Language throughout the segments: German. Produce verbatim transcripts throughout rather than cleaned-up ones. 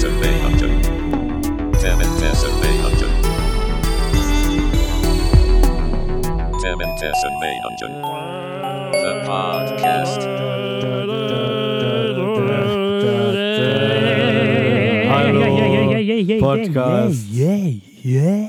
Thementhesenmäherte. Thementhesenmäherte. Thementhesenmäherte. The Podcast. Hallo, Podcast. Yeah, yeah.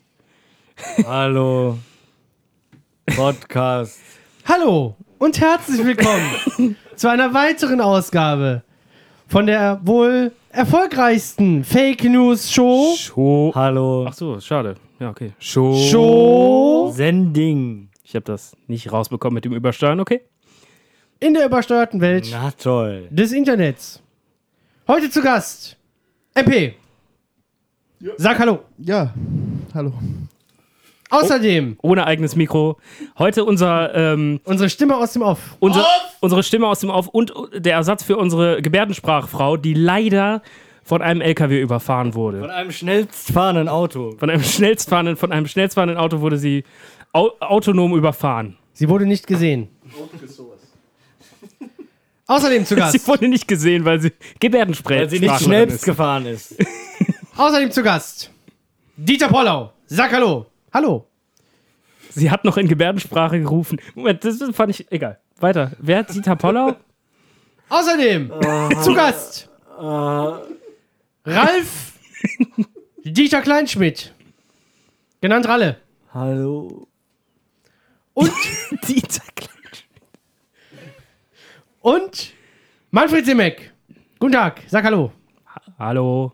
Hallo, Podcast. Hallo und herzlich willkommen zu einer weiteren Ausgabe von der wohl erfolgreichsten Fake News Show. Show. Hallo. Ach so, schade. Ja, okay. Show. Show Sending. Ich habe das nicht rausbekommen mit dem Übersteuern, okay? in der übersteuerten Welt Na toll. des Internets. Heute zu Gast M P. Sag Hallo. Ja, hallo. Außerdem Ohne eigenes Mikro. Heute unser, ähm, unsere Stimme aus dem Off. unser unsere Stimme aus dem Off und der Ersatz für unsere Gebärdensprachfrau, die leider von einem L K W überfahren wurde. Von einem schnellstfahrenden Auto. Von einem schnellstfahrenden, von einem schnellstfahrenden Auto wurde sie au autonom überfahren. Sie wurde nicht gesehen. Außerdem zu Gast. Sie wurde nicht gesehen, weil sie Gebärdensprache Weil sie nicht schnellst gefahren ist. Außerdem zu Gast Dieter Pollau. Sag Hallo. Hallo. Sie hat noch in Gebärdensprache gerufen. Moment, das fand ich egal. Weiter. Wer hat Dieter Pollau? Außerdem zu Gast Ralf Dieter Kleinschmidt, genannt Ralle. Hallo. Und, Dieter und Manfred Simek. Guten Tag, sag Hallo. Hallo.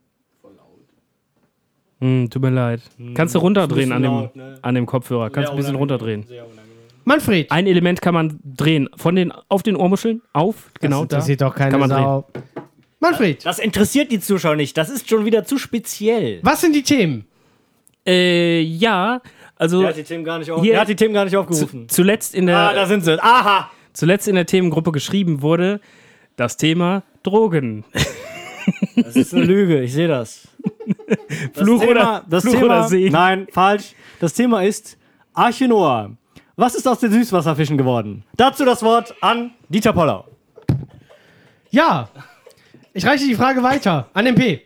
Hm, tut mir leid. Kannst du runterdrehen an dem, laut, ne? an dem Kopfhörer? Kannst du ein bisschen runterdrehen. Manfred. Ein Element kann man drehen. Von den, auf den Ohrmuscheln. Auf. Genau da. Das interessiert doch keine Kann man Sau. Manfred, Das interessiert die Zuschauer nicht. Das ist schon wieder zu speziell. was sind die Themen? Äh, ja. Also Der hat die Themen gar nicht, auf Hier- der hat die Themen gar nicht zu, aufgerufen. zuletzt, in der, Ah, da sind sie. Aha. zuletzt in der Themengruppe geschrieben wurde das Thema Drogen. Das ist eine Lüge. Ich sehe das. Das Fluch Thema, oder- das Fluch Thema, oder Segen? Nein, falsch. Das Thema ist Arche Noah. Was ist aus den Süßwasserfischen geworden? Dazu das Wort an Dieter Pollau. Ja, ich reiche die Frage weiter an M P.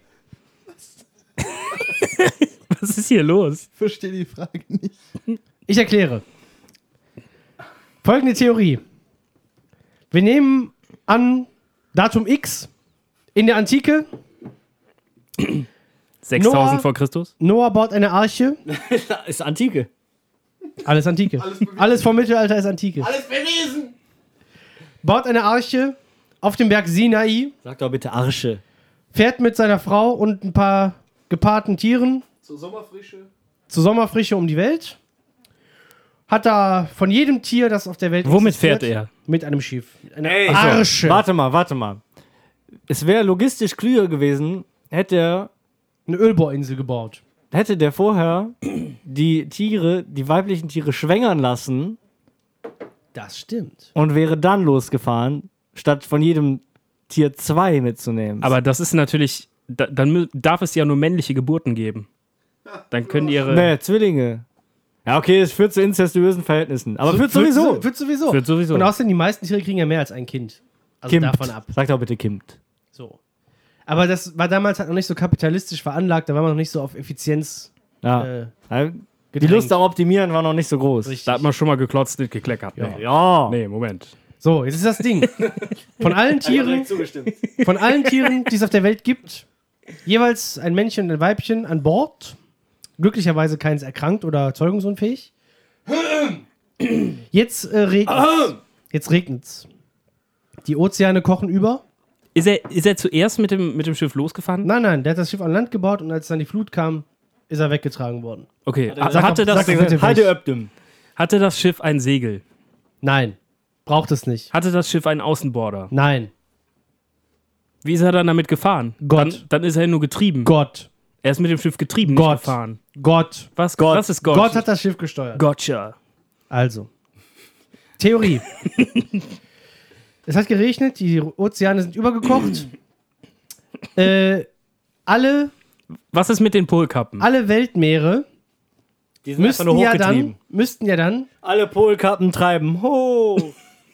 Was ist hier los? Ich verstehe die Frage nicht. Ich erkläre. Folgende Theorie. Wir nehmen an Datum X in der Antike. sechstausend Noah- vor Christus? Noah baut eine Arche. Ist Antike. Alles Antike. Alles vom Mittelalter ist Antike. Alles belesen! Baut eine Arche auf dem Berg Sinai, Sag doch bitte Arsche. fährt mit seiner Frau und ein paar gepaarten Tieren Zur Sommerfrische. zur Sommerfrische um die Welt. Hat da von jedem Tier, das auf der Welt Womit existiert, fährt er? Mit einem Schiff. Eine Ey, Arsche. Warte mal, warte mal. Es wäre logistisch klüger gewesen, hätte er Eine Ölbohrinsel gebaut. hätte der vorher die Tiere, die weiblichen Tiere schwängern lassen Das stimmt. und wäre dann losgefahren, statt von jedem Tier zwei mitzunehmen. Aber das ist natürlich, da, dann mü- darf es ja nur männliche Geburten geben. Dann können ihre. nee, Zwillinge. Ja, okay, es führt zu inzestuösen Verhältnissen. Aber führt sowieso. Führt sowieso. Führt sowieso. Und außerdem, die meisten Tiere kriegen ja mehr als ein Kind. Also Kimpt. davon ab. Sag doch bitte Kimpt. So. Aber das war damals halt noch nicht so kapitalistisch veranlagt, da war man noch nicht so auf Effizienz. Ja. Äh, Ja, die gedrängt. Lust am Optimieren war noch nicht so groß. Richtig. Da hat man schon mal geklotzt, nicht gekleckert. Nee. Ja. Nee, Moment. So, jetzt ist das Ding. Von allen Tieren, zugestimmt. von allen Tieren, die es auf der Welt gibt, jeweils ein Männchen und ein Weibchen an Bord. Glücklicherweise keins erkrankt oder zeugungsunfähig. Jetzt äh, regnet Jetzt regnet's. Die Ozeane kochen über. Ist er, ist er zuerst mit dem, mit dem Schiff losgefahren? Nein, nein, der hat das Schiff an Land gebaut und als dann die Flut kam, ist er weggetragen worden. Okay. Sag Ha- hatte, doch- das, sag doch bitte Heide welch. Öptem. hatte das Schiff ein Segel? Nein, braucht es nicht. Hatte das Schiff einen Außenborder? Nein, Wie ist er dann damit gefahren? Gott. Dann, dann ist er nur getrieben. Gott, Er ist mit dem Schiff getrieben, Gott. nicht gefahren. Gott, Was, Gott. was ist Gott? Gott hat das Schiff gesteuert. Gotcha. Also, Theorie. Es hat geregnet, die Ozeane sind übergekocht. äh, alle, Was ist mit den Polkappen? alle Weltmeere Die sind einfach müssten nur ja, hochgetrieben. dann, müssten ja dann, Alle Polkappen treiben hoch.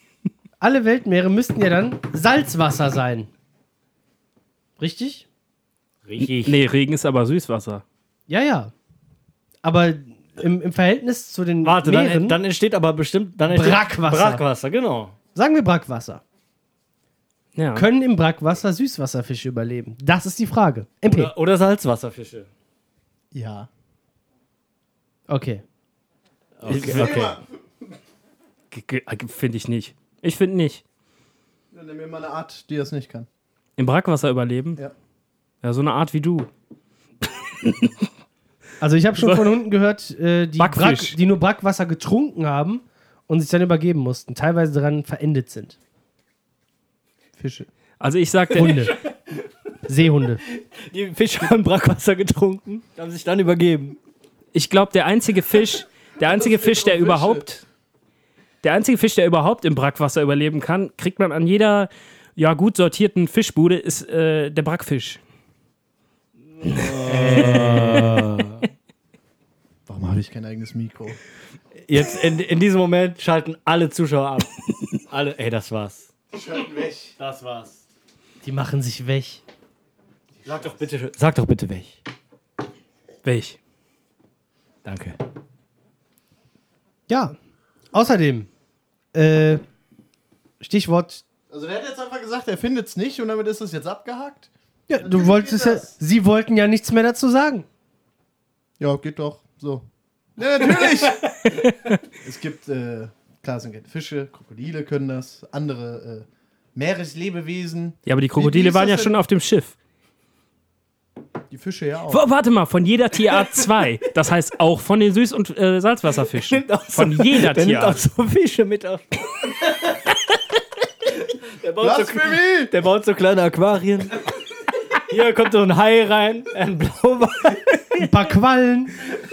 alle Weltmeere müssten ja dann Salzwasser sein. Richtig? Richtig. Nee, Regen ist aber Süßwasser. Ja, ja. Aber im, im Verhältnis zu den Warte, Meeren, dann, dann entsteht aber bestimmt... Dann entsteht Brackwasser. Brackwasser, genau. sagen wir Brackwasser, Ja. können im Brackwasser Süßwasserfische überleben? Das ist die Frage. M P. Oder, oder Salzwasserfische. Ja. Okay. Okay, okay. G- g- Finde ich nicht. Ich finde nicht. Dann nimm mir mal eine Art, die das nicht kann. Im Brackwasser überleben? Ja. Ja, so eine Art wie du. Also ich habe schon von Hunden gehört, äh, die, Brack, Backfisch. die nur Brackwasser getrunken haben und sich dann übergeben mussten, teilweise daran verendet sind. Fische. Also ich sag, der, Hunde. Seehunde. Die Fische haben Brackwasser getrunken, haben sich dann übergeben. ich glaube, der einzige Fisch, der einzige Fisch, der überhaupt, der einzige Fisch, der überhaupt im Brackwasser überleben kann, kriegt man an jeder, ja, gut sortierten Fischbude, ist äh, der Brackfisch. Warum habe ich kein eigenes Mikro? Jetzt in, in diesem Moment schalten alle Zuschauer ab. Alle, ey, das war's. Schalten weg. Das war's. Die machen sich weg. Sag doch bitte, sag doch bitte weg. Welch? Danke. Ja. Außerdem, äh, Stichwort. Also der hat jetzt einfach gesagt, er findet es nicht und damit ist es jetzt abgehakt? Ja, du wolltest ja. das. Sie wollten ja nichts mehr dazu sagen. Ja, geht doch. So. Ja, natürlich! Es gibt, äh, klar, es sind keine Fische, Krokodile können das, andere äh, Meereslebewesen. Ja, aber die Wie- wie Krokodile ist waren das ja denn? schon auf dem Schiff. Die Fische ja auch. W- Warte mal, von jeder Tierart zwei. Das heißt auch von den Süß- und äh, Salzwasserfischen. Von jeder Der nimmt auch Tierart. so Fische mit auf. Der baut, so, Blasphemie! der baut so kleine Aquarien. Hier kommt so ein Hai rein, ein Blauwal. Ein paar Quallen.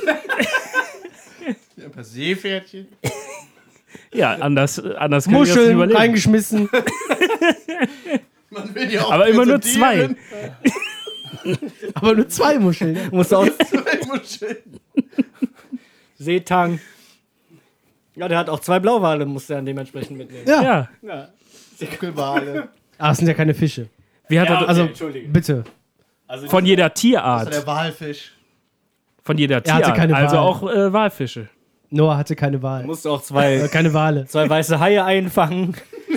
Ein paar Seepferdchen. Ja, anders, anders kann ich das nicht Muscheln überleben. reingeschmissen. Man will ja auch Aber immer nur präsentieren. Aber nur zwei Muscheln. Ne? Musst du auch Zwei Muscheln. Seetang. Ja, der hat auch zwei Blauwale, musste er dann dementsprechend mitnehmen. Ja. Ja. Ja. Buckelwale. Ah, das sind ja keine Fische. Wie hat er, Also, Entschuldige. bitte. Also von jeder Das ist Tierart. der Walfisch. Von jeder Er hatte Tierart. keine Also Wahl. auch äh, Walfische. Noah hatte keine Wahl. musst du auch Äh, zwei, keine Wale. zwei weiße Haie einfangen.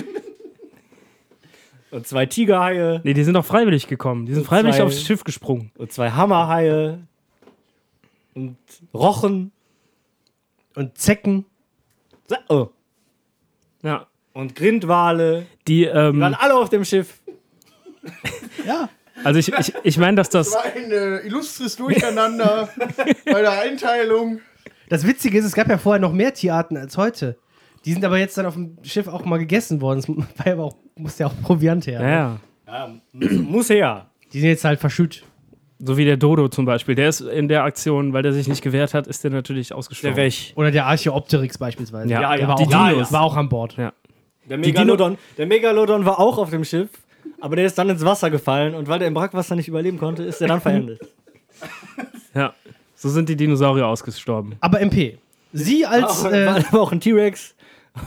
Und zwei Tigerhaie. Nee, die sind doch freiwillig gekommen. Die sind Und freiwillig zwei- aufs Schiff gesprungen. Und zwei Hammerhaie. Und Rochen. Und Zecken. So- Oh. Ja. Und Grindwale. Die, ähm, Die waren alle auf dem Schiff. Ja. also ich, ich, ich meine, dass das. War ein äh, illustres Durcheinander bei der Einteilung. Das Witzige ist, es gab ja vorher noch mehr Tierarten als heute. Die sind aber jetzt dann auf dem Schiff auch mal gegessen worden. Es war ja aber auch, musste ja auch Proviant her. Ja, ja. Ja, m- muss her. Die sind jetzt halt verschütt. So wie der Dodo zum Beispiel. Der ist in der Aktion, weil der sich nicht gewehrt hat, ist der natürlich Der ausgestorben. weg. Oder der Archaeopteryx beispielsweise. Ja, Ja, Der ja. war, Die auch, Dinos. war auch an Bord. Ja. Der Die Megalodon, der Megalodon war auch auf dem Schiff, aber der ist dann ins Wasser gefallen und weil der im Brackwasser nicht überleben konnte, ist er dann verendet. ja. So sind die Dinosaurier ausgestorben. Aber M P, Sie als. Auch, Äh, war aber auch ein T-Rex.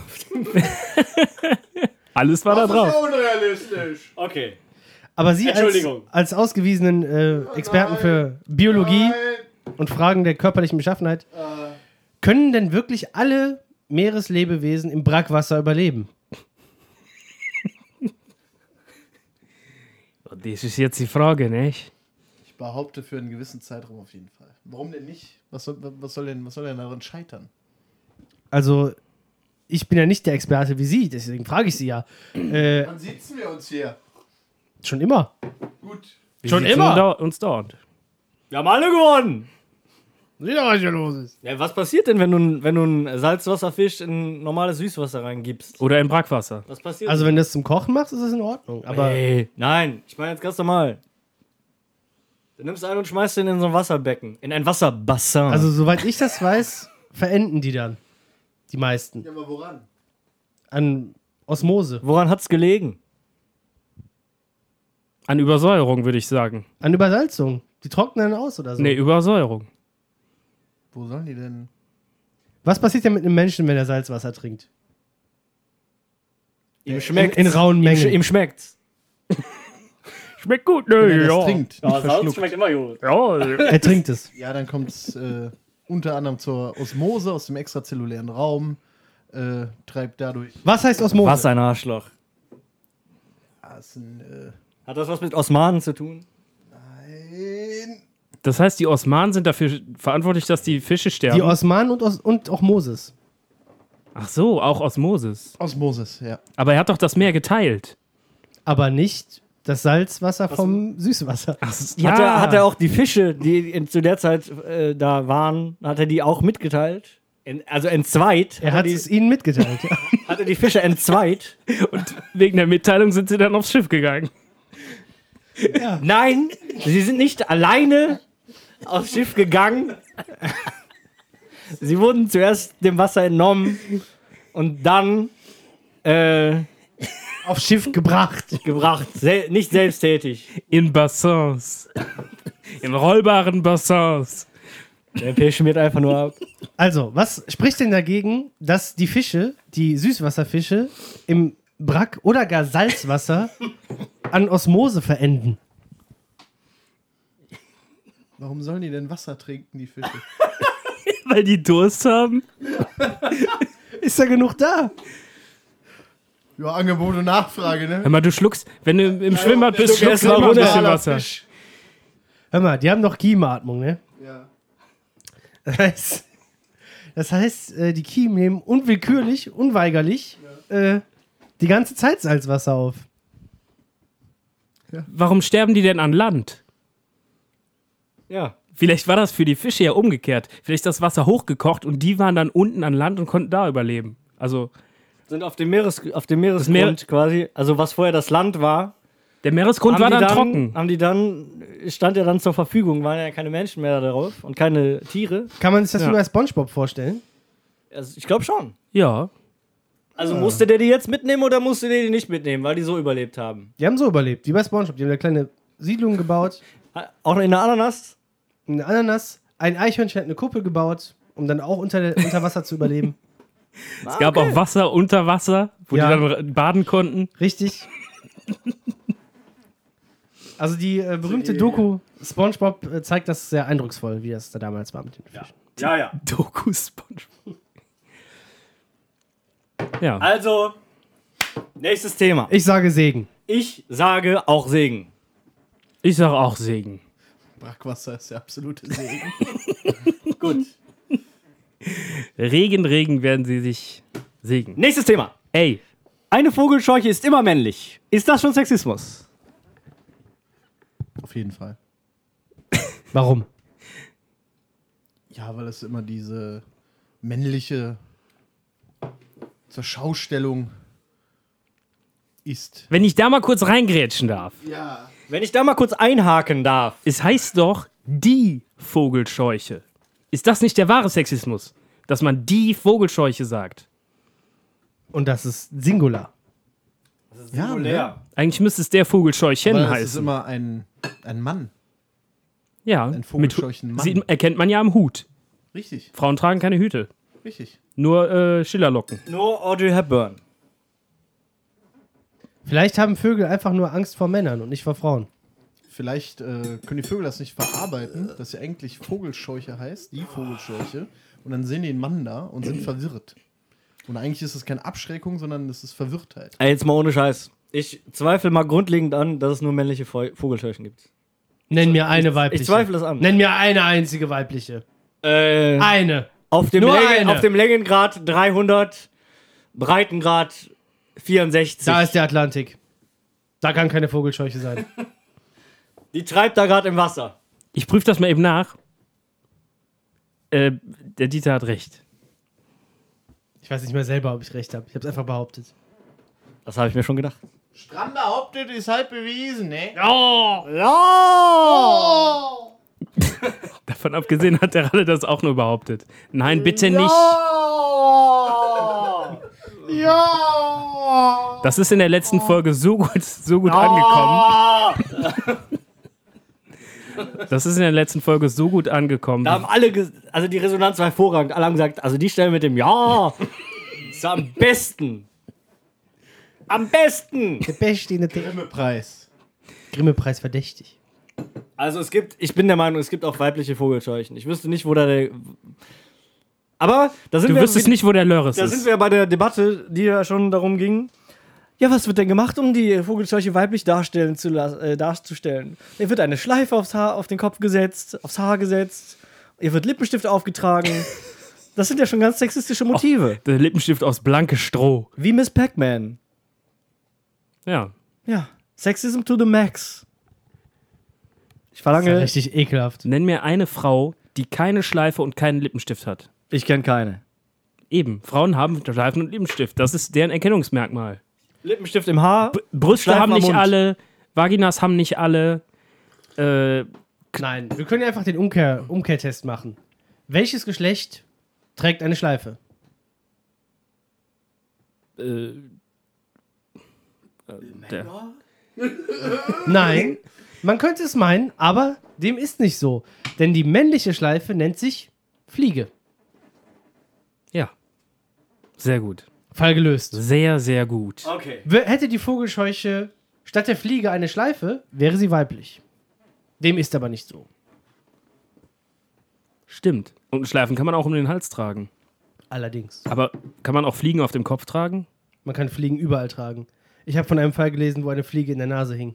Alles war da Das drauf. ist unrealistisch. Okay. aber Sie als, Entschuldigung. als ausgewiesenen äh, Experten für Biologie Nein. und Fragen der körperlichen Beschaffenheit, können denn wirklich alle Meereslebewesen im Brackwasser überleben? Das ist jetzt die Frage, nicht? Ich behaupte für einen gewissen Zeitraum auf jeden Fall. Warum denn nicht? Was soll, was soll, denn, was soll denn daran scheitern? Also, ich bin ja nicht der Experte wie Sie, deswegen frage ich Sie ja. Äh, Wann sitzen wir uns hier? schon immer. Gut. Wir Schon sitzen immer? Da, uns dauernd. Wir haben alle gewonnen. Sieh doch, was hier los ist. Ja, was passiert denn, wenn du, ein- wenn du einen Salzwasserfisch in normales Süßwasser reingibst? Oder im Brackwasser. Was passiert? Also, wenn du das zum Kochen machst, ist das in Ordnung. Aber Ey, nein, ich meine jetzt ganz normal. Du nimmst einen und schmeißt den in so ein Wasserbecken. In ein Wasserbassin. also, soweit ich das weiß, verenden die dann. Die meisten. Ja, aber woran? An Osmose. woran hat's gelegen? An Übersäuerung, würde ich sagen. An Übersalzung. Die trocknen dann aus oder so. Nee, Übersäuerung. Wo sollen die denn? Was passiert denn mit einem Menschen, wenn er Salzwasser trinkt? Ihm schmeckt's. in rauen Ihm, Mengen. sch- ihm schmeckt's. Schmeckt gut, Wenn ne? er das Ja. trinkt, Ja, nicht Salz verschluckt. schmeckt immer gut. Ja. Er trinkt es. Ja, dann kommt es äh, unter anderem zur Osmose aus dem extrazellulären Raum, äh, treibt dadurch. Was heißt Osmose? Was ein Arschloch. Ah, ist ein, äh, Hat das was mit Osmanen zu tun? ein Das heißt, die Osmanen sind dafür verantwortlich, dass die Fische sterben. Die Osmanen und, Os und auch Moses. Ach so, auch Osmosis. Osmosis, ja. Aber er hat doch das Meer geteilt. Aber nicht das Salzwasser vom Süßwasser. Ach, Hat, er, hat er auch die Fische, die in, zu der Zeit äh, da waren, hat er die auch mitgeteilt? In, also entzweit? Er hat die, es ihnen mitgeteilt. Ja. hat er die Fische entzweit? Und wegen der Mitteilung sind sie dann aufs Schiff gegangen. Nein, sie sind nicht alleine aufs Schiff gegangen. Sie wurden zuerst dem Wasser entnommen und dann äh, Aufs Schiff gebracht. gebracht. Sel nicht selbsttätig. In Bassins. In rollbaren Bassins. Der P schmiert einfach nur ab. Also, was spricht denn dagegen, dass die Fische, die Süßwasserfische, im Brack- oder gar Salzwasser an Osmose verenden? Warum sollen die denn Wasser trinken, die Fische? Weil die Durst haben. Ist da genug da? Ja, Angebot und Nachfrage, ne? Hör mal, du schluckst, wenn du im Schwimmbad bist, schluckst schluckst du mal immer ein bisschen Normaler Wasser. Fisch. Hör mal, die haben doch Kiemenatmung, ne? Ja. Das heißt, das heißt äh, die Kiemen nehmen unwillkürlich, unweigerlich äh, die ganze Zeit Salzwasser auf. Warum sterben die denn an Land? Ja. Vielleicht war das für die Fische ja umgekehrt. Vielleicht ist das Wasser hochgekocht und die waren dann unten an Land und konnten da überleben. Also, Sind auf dem, Meeres, auf dem Meeresgrund Meer- quasi, also was vorher das Land war, der Meeresgrund haben war die dann, trocken. Haben die dann, stand ja dann zur Verfügung, waren ja keine Menschen mehr darauf und keine Tiere. Kann man sich das Ja. wie bei SpongeBob vorstellen? Also ich glaube schon. Ja. Also musste der die jetzt mitnehmen oder musste der die nicht mitnehmen, weil die so überlebt haben? Die haben so überlebt, wie bei SpongeBob. Die haben eine kleine Siedlung gebaut, Auch noch in der Ananas? eine Ananas, ein Eichhörnchen hat eine Kuppel gebaut, um dann auch unter, der, unter Wasser zu überleben. Es gab auch Wasser unter Wasser, wo Ja. die dann baden konnten. Richtig. Also die äh, berühmte Doku SpongeBob äh, zeigt das sehr eindrucksvoll, wie das da damals war mit den Fischen. Ja, ja. Doku SpongeBob. Ja. Also, nächstes Thema. Ich sage Segen. Ich sage auch Segen. Ich sag auch Segen. Brackwasser ist der absolute Segen. Gut. Regen, Regen werden sie sich sägen. Nächstes Thema. Ey, Eine Vogelscheuche ist immer männlich. Ist das schon Sexismus? Auf jeden Fall. Warum? Ja, weil es immer diese männliche zur Schaustellung ist. wenn ich da mal kurz reingrätschen darf. Ja. Wenn ich da mal kurz einhaken darf. Es heißt doch die Vogelscheuche. Ist das nicht der wahre Sexismus? Dass man die Vogelscheuche sagt. Und das ist Singular. Ja, ne? Eigentlich müsste es der Vogelscheuchen Aber es ist heißen. immer ein, ein Mann. Ja, ein Vogelscheuchenmann. Sieht, erkennt man ja am Hut. Richtig, Frauen tragen keine Hüte. richtig. Nur äh, Schillerlocken. Nur Audrey Hepburn. Vielleicht haben Vögel einfach nur Angst vor Männern und nicht vor Frauen. Vielleicht äh, können die Vögel das nicht verarbeiten, dass sie eigentlich Vogelscheuche heißt, die Vogelscheuche. Und dann sehen die einen Mann da und sind verwirrt. Und eigentlich ist es keine Abschreckung, sondern es ist Verwirrtheit. Ey, jetzt mal ohne Scheiß. Ich zweifle mal grundlegend an, dass es nur männliche Vo- Vogelscheuchen gibt. Nenn mir eine weibliche. Ich zweifle es an. Nenn mir eine einzige weibliche. Äh, Eine. auf, dem nur Länge, eine. auf dem Längengrad dreihundert, Breitengrad vierundsechzig. Da ist der Atlantik. Da kann keine Vogelscheuche sein. Die treibt da gerade im Wasser. Ich prüfe das mal eben nach. Äh, der Dieter hat recht. Ich weiß nicht mehr selber, ob ich recht habe. Ich habe es einfach behauptet. Das habe ich mir schon gedacht. Strand behauptet, ist halb bewiesen, ne? Davon abgesehen hat der Ralle das auch nur behauptet. Nein, bitte nicht. Ja! Das ist in der letzten Folge so gut, so gut angekommen. Das ist in der letzten Folge so gut angekommen. Da haben alle, ges- also die Resonanz war hervorragend. Alle haben gesagt, also die Stelle mit dem Ja ist am besten. Am besten. Der Beste in der Tee. Grimme-Preis. Grimme-Preis verdächtig. Also es gibt, ich bin der Meinung, es gibt auch weibliche Vogelscheuchen. Ich wüsste nicht, wo da der... Aber da sind Du wir... wüsstest nicht, wo der Lörres Da ist. sind wir bei der Debatte, die ja schon darum ging. Ja, was wird denn gemacht, um die Vogelscheuche weiblich darstellen zu las- äh, darzustellen? Ihr wird eine Schleife aufs Haar, auf den Kopf gesetzt, aufs Haar gesetzt. Ihr wird Lippenstift aufgetragen. Das sind ja schon ganz sexistische Motive. Der Lippenstift aus blanke Stroh. Wie Miss Pac-Man. Ja. Ja, Sexism to the max. Ich Das ist ja verlange... richtig ekelhaft. Nenn mir eine Frau, die keine Schleife und keinen Lippenstift hat. Ich kenne keine. Eben, Frauen haben Schleifen und Lippenstift. Das ist deren Erkennungsmerkmal. Lippenstift im Haar. B- Brüste Schleifen haben am nicht Mund. alle, Vaginas haben nicht alle. Äh, Nein, wir können ja einfach den Umkehr, Umkehrtest machen. Welches Geschlecht trägt eine Schleife? äh, der, Nein, man könnte es meinen, aber dem ist nicht so. Denn die männliche Schleife nennt sich Fliege. ja. Sehr gut. Fall gelöst. Sehr, sehr gut. Okay. W- Hätte die Vogelscheuche statt der Fliege eine Schleife, wäre sie weiblich. Dem ist aber nicht so. Stimmt. Und Schleifen kann man auch um den Hals tragen. Allerdings. Aber kann man auch Fliegen auf dem Kopf tragen? Man kann Fliegen überall tragen. Ich habe von einem Fall gelesen, wo eine Fliege in der Nase hing.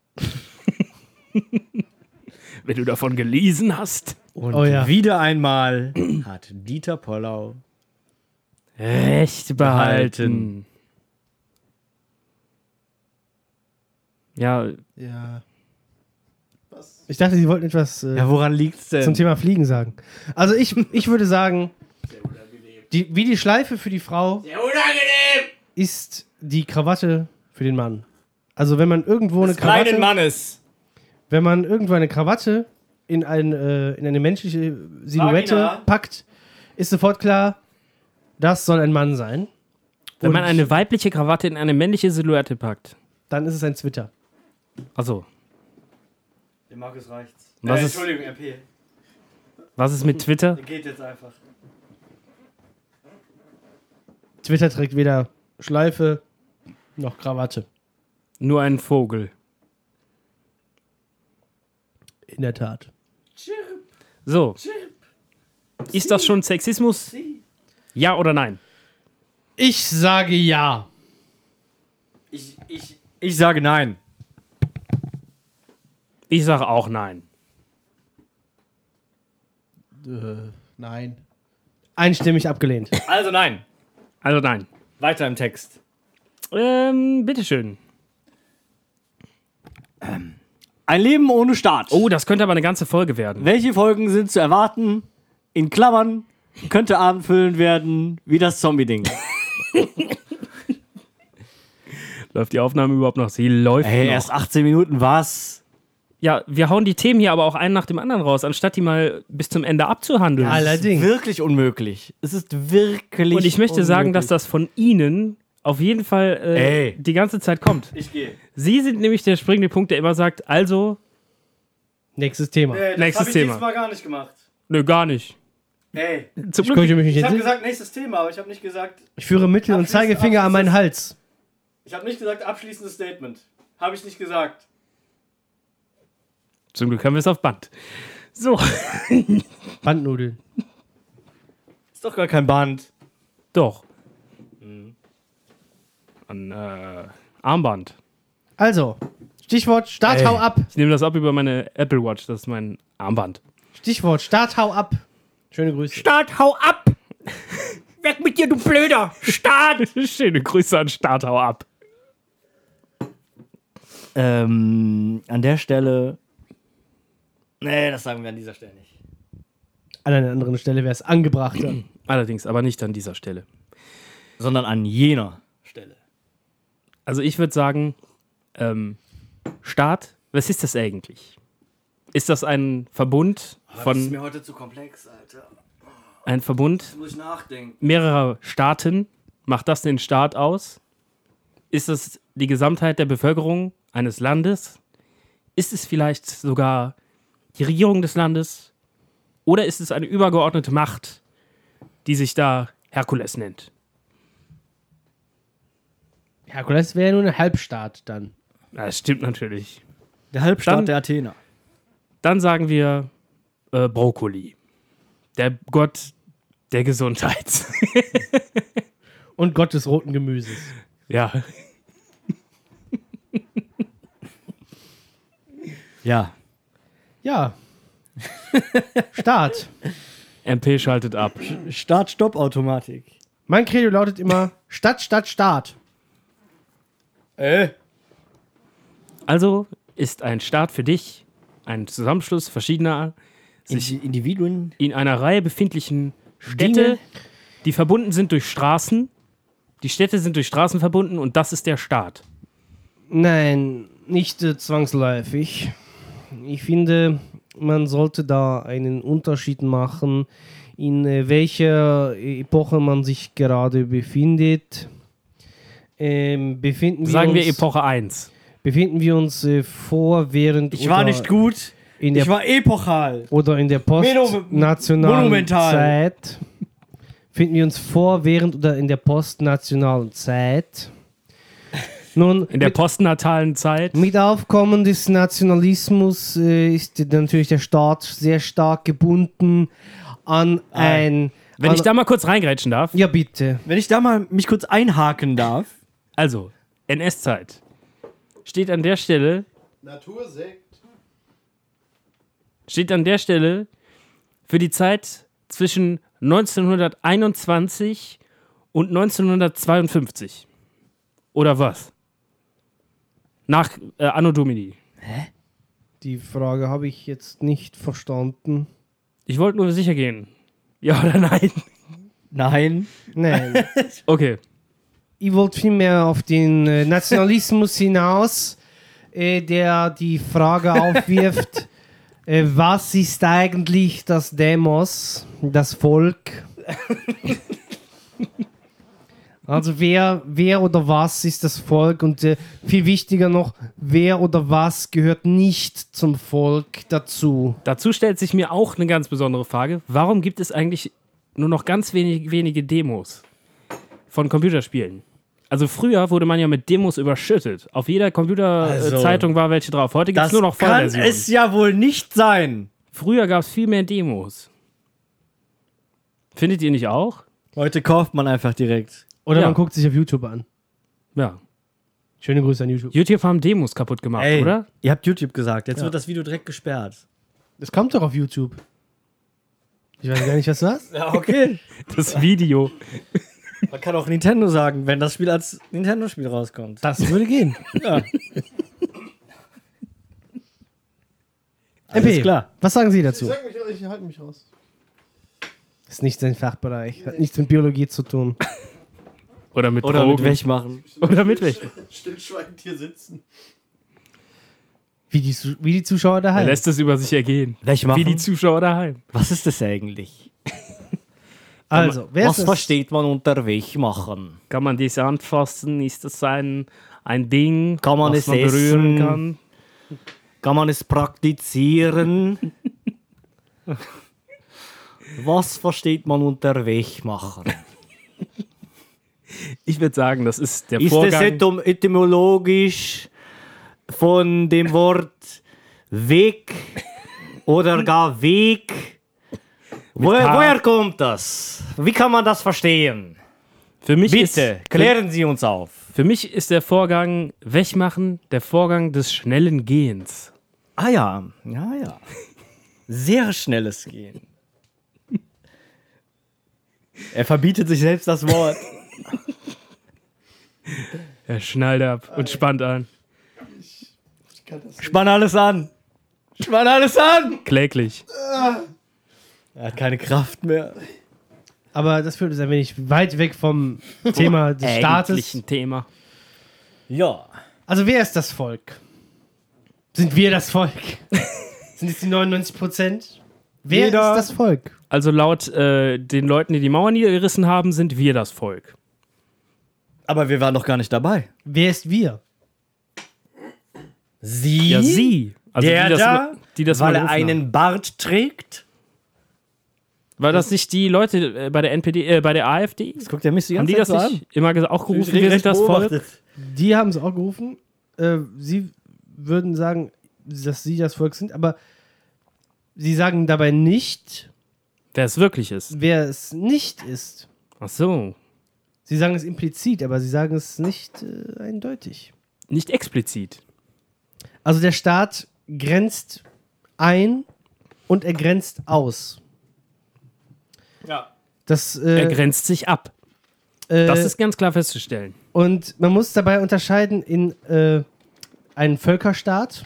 Wenn du davon gelesen hast. Und Oh ja. wieder einmal hat Dieter Pollau Recht behalten. Ja, Ja. Ich dachte, Sie wollten etwas äh, Ja, woran liegt's denn? zum Thema Fliegen sagen. Also ich, ich würde sagen, die, wie die Schleife für die Frau ist die Krawatte für den Mann. Also wenn man irgendwo eine kleinen Krawatte, Mannes. wenn man irgendwo eine Krawatte in, ein, äh, in eine menschliche Silhouette Vagina. packt, ist sofort klar, das soll ein Mann sein. wenn Und man eine weibliche Krawatte in eine männliche Silhouette packt. dann ist es ein Twitter. Also, Dem Markus reicht's. Was äh, ist- Entschuldigung, R P. was ist mit Twitter? Geht jetzt einfach. Twitter trägt weder Schleife noch Krawatte. Nur ein Vogel. In der Tat. So. Ist das schon Sexismus? Ja oder nein? Ich sage ja. Ich, ich, ich sage nein. Ich sage auch nein. Äh, nein. Einstimmig abgelehnt. Also nein. Also nein. Weiter im Text. Ähm, bitteschön. Ein Leben ohne Staat. Oh, das könnte aber eine ganze Folge werden. Welche Folgen sind zu erwarten? In Klammern könnte abendfüllend werden wie das Zombie-Ding. Läuft die Aufnahme überhaupt noch? Sie läuft Ey, noch. erst achtzehn Minuten, was? Ja, wir hauen die Themen hier aber auch einen nach dem anderen raus, anstatt die mal bis zum Ende abzuhandeln. Allerdings. Wirklich unmöglich. Es ist wirklich Und ich möchte unmöglich. sagen, dass das von Ihnen auf jeden Fall äh, Ey. die ganze Zeit kommt. Ich gehe. Sie sind nämlich der springende Punkt, der immer sagt, also, Nächstes Thema. Äh, das Nächstes hab ich Thema. dieses Mal gar nicht gemacht. nö, gar nicht. Ey. Zum Ich könnte mich nicht Ich habe jetzt. gesagt nächstes Thema, aber ich habe nicht gesagt. Ich führe Mittel- und Abschließend- Zeigefinger an meinen Hals. Ich habe nicht gesagt abschließendes Statement. Habe ich nicht gesagt. Zum Glück haben wir es auf Band. So, Bandnudeln. Ist doch gar kein Band. doch. An äh, Armband. Also, Stichwort Start, Ey. hau ab. Ich nehme das ab über meine Apple Watch, das ist mein Armband. Stichwort Start, hau ab. Schöne Grüße. Start, hau ab! Weg mit dir, du Blöder! Start! Schöne Grüße an Start, hau ab. Ähm, an der Stelle. Nee, das sagen wir an dieser Stelle nicht. An einer anderen Stelle wäre es angebrachter. Allerdings, aber nicht an dieser Stelle. Sondern an jener Stelle. Also ich würde sagen, ähm, Staat, was ist das eigentlich? Ist das ein Verbund Das ist von, mir heute zu komplex, Alter. ein Verbund Muss ich nachdenken. mehrerer Staaten? Macht das den Staat aus? Ist es die Gesamtheit der Bevölkerung eines Landes? Ist es vielleicht sogar die Regierung des Landes? Oder ist es eine übergeordnete Macht, die sich da Herkules nennt? Herkules wäre ja nur ein Halbstaat dann. Ja, das stimmt natürlich. Der Halbstaat Dann- der Athener. Dann sagen wir äh, Brokkoli. Der Gott der Gesundheit. Und Gott des roten Gemüses. Ja. Ja. Ja. Start. M P schaltet ab. Start-Stopp-Automatik. Mein Credo lautet immer Stadt, Stadt, Start. Äh. Also ist ein Staat für dich ein Zusammenschluss verschiedener sich Indi- Individuen. in einer Reihe befindlichen Städte, Dinge. die verbunden sind durch Straßen. Die Städte sind durch Straßen verbunden und das ist der Staat. Nein, nicht äh, zwangsläufig. Ich finde, man sollte da einen Unterschied machen, in äh, welcher Epoche man sich gerade befindet. Ähm, befinden wir Sagen wir uns, Epoche eins. befinden wir uns äh, vor, während Ich war nicht gut. in der Ich war epochal. oder in der Meno- postnationalen monumental. Zeit. Finden wir uns vor, während oder in der postnationalen Zeit. Nun, In der mit, postnatalen Zeit. mit Aufkommen des Nationalismus äh, ist natürlich der Staat sehr stark gebunden an ein... Wenn an, ich da mal kurz reingrätschen darf. Ja, bitte. Wenn ich da mal mich kurz einhaken darf. Also, N S-Zeit. Steht an der Stelle, Natursekt. steht an der Stelle für die Zeit zwischen neunzehnhunderteinundzwanzig und neunzehnhundertzweiundfünfzig. Oder was? Nach äh, Anno Domini. Die Frage habe ich jetzt nicht verstanden. Ich wollte nur sicher gehen. Ja oder nein? Nein. Nein. Okay. Ich wollte vielmehr auf den äh, Nationalismus hinaus, äh, der die Frage aufwirft, äh, was ist eigentlich das Demos, das Volk? Also wer, wer oder was ist das Volk? Und äh, viel wichtiger noch, wer oder was gehört nicht zum Volk dazu? Dazu stellt sich mir auch eine ganz besondere Frage. Warum gibt es eigentlich nur noch ganz wenig, wenige Demos von Computerspielen? Also früher wurde man ja mit Demos überschüttet. Auf jeder Also, Computerzeitung war welche drauf. Heute gibt es Das nur noch kann Vollversionen. es ja wohl nicht sein. Früher gab es viel mehr Demos. Findet ihr nicht auch? Heute kauft man einfach direkt. Oder Ja. man guckt sich auf YouTube an. Ja. Schöne Grüße an YouTube. YouTube haben Demos kaputt gemacht, Ey, oder? ihr habt YouTube gesagt. Jetzt Ja. wird das Video direkt gesperrt. Das kommt doch auf YouTube. Ich weiß gar nicht, was du hast. Ja, okay. Das Video. Man kann auch Nintendo sagen, wenn das Spiel als Nintendo-Spiel rauskommt. Das würde gehen. Ja. M P, Alles klar. was sagen Sie Ich dazu? sag mich, ich halte mich raus. Ist nicht sein Fachbereich. Hat nichts mit Biologie zu tun. Oder mit Oder Drogen. mit Wegmachen. Oder mit welchen? Stillschweigend hier sitzen. Wie die, Zu- wie die Zuschauer Er daheim. lässt es über sich ergehen. Wegmachen? Wie die Zuschauer daheim. Was ist das eigentlich? Also, wer Was ist das? versteht man unter Wegmachen? Kann man dies anfassen? Ist das ein, ein Ding, Kann man was es man berühren essen? kann? Kann man es praktizieren? Was versteht man unter Wegmachen? Ich würde sagen, das ist der Ist es Vorgang. etym etymologisch von dem Wort Weg oder gar Weg? Woher, K. woher kommt das? Wie kann man das verstehen? Für mich, Bitte, ist, klären Sie uns auf. für mich ist der Vorgang Wegmachen der Vorgang des schnellen Gehens. Ah ja, ja, ja. Sehr schnelles Gehen. Er verbietet sich selbst das Wort. Er schnallt ab und spannt an. Ich kann das nicht. Spann alles an. Spann alles an. Kläglich. Er hat keine Kraft mehr. Aber das führt uns ein wenig weit weg vom Thema des Staates. Eigentlichen Thema. Ja. Also, wer ist das Volk? Sind wir das Volk? Sind es die neunundneunzig Prozent? Wer Jeder- ist das Volk? Also laut äh, den Leuten, die die Mauer niedergerissen haben, sind wir das Volk. Aber wir waren doch gar nicht dabei. Wer ist wir? Sie? Ja, sie. Also Der die das, da, die das weil mal er gerufen einen haben. Bart trägt? War das nicht die Leute äh, bei der N P D, äh, bei der AfD? Das guckt er mich die Haben ganze die das Zeit so nicht immer ges- auch an. gerufen? Wir sind das Volk. Die haben es auch gerufen. Äh, sie würden sagen, dass sie das Volk sind, aber sie sagen dabei nicht, Wer es wirklich ist. wer es nicht ist. Ach so. Sie sagen es implizit, aber sie sagen es nicht äh, eindeutig. Nicht explizit. Also der Staat grenzt ein und er grenzt aus. Ja. Das, Er äh, grenzt sich ab. äh, Das ist ganz klar festzustellen. Und man muss dabei unterscheiden in äh, einen Völkerstaat,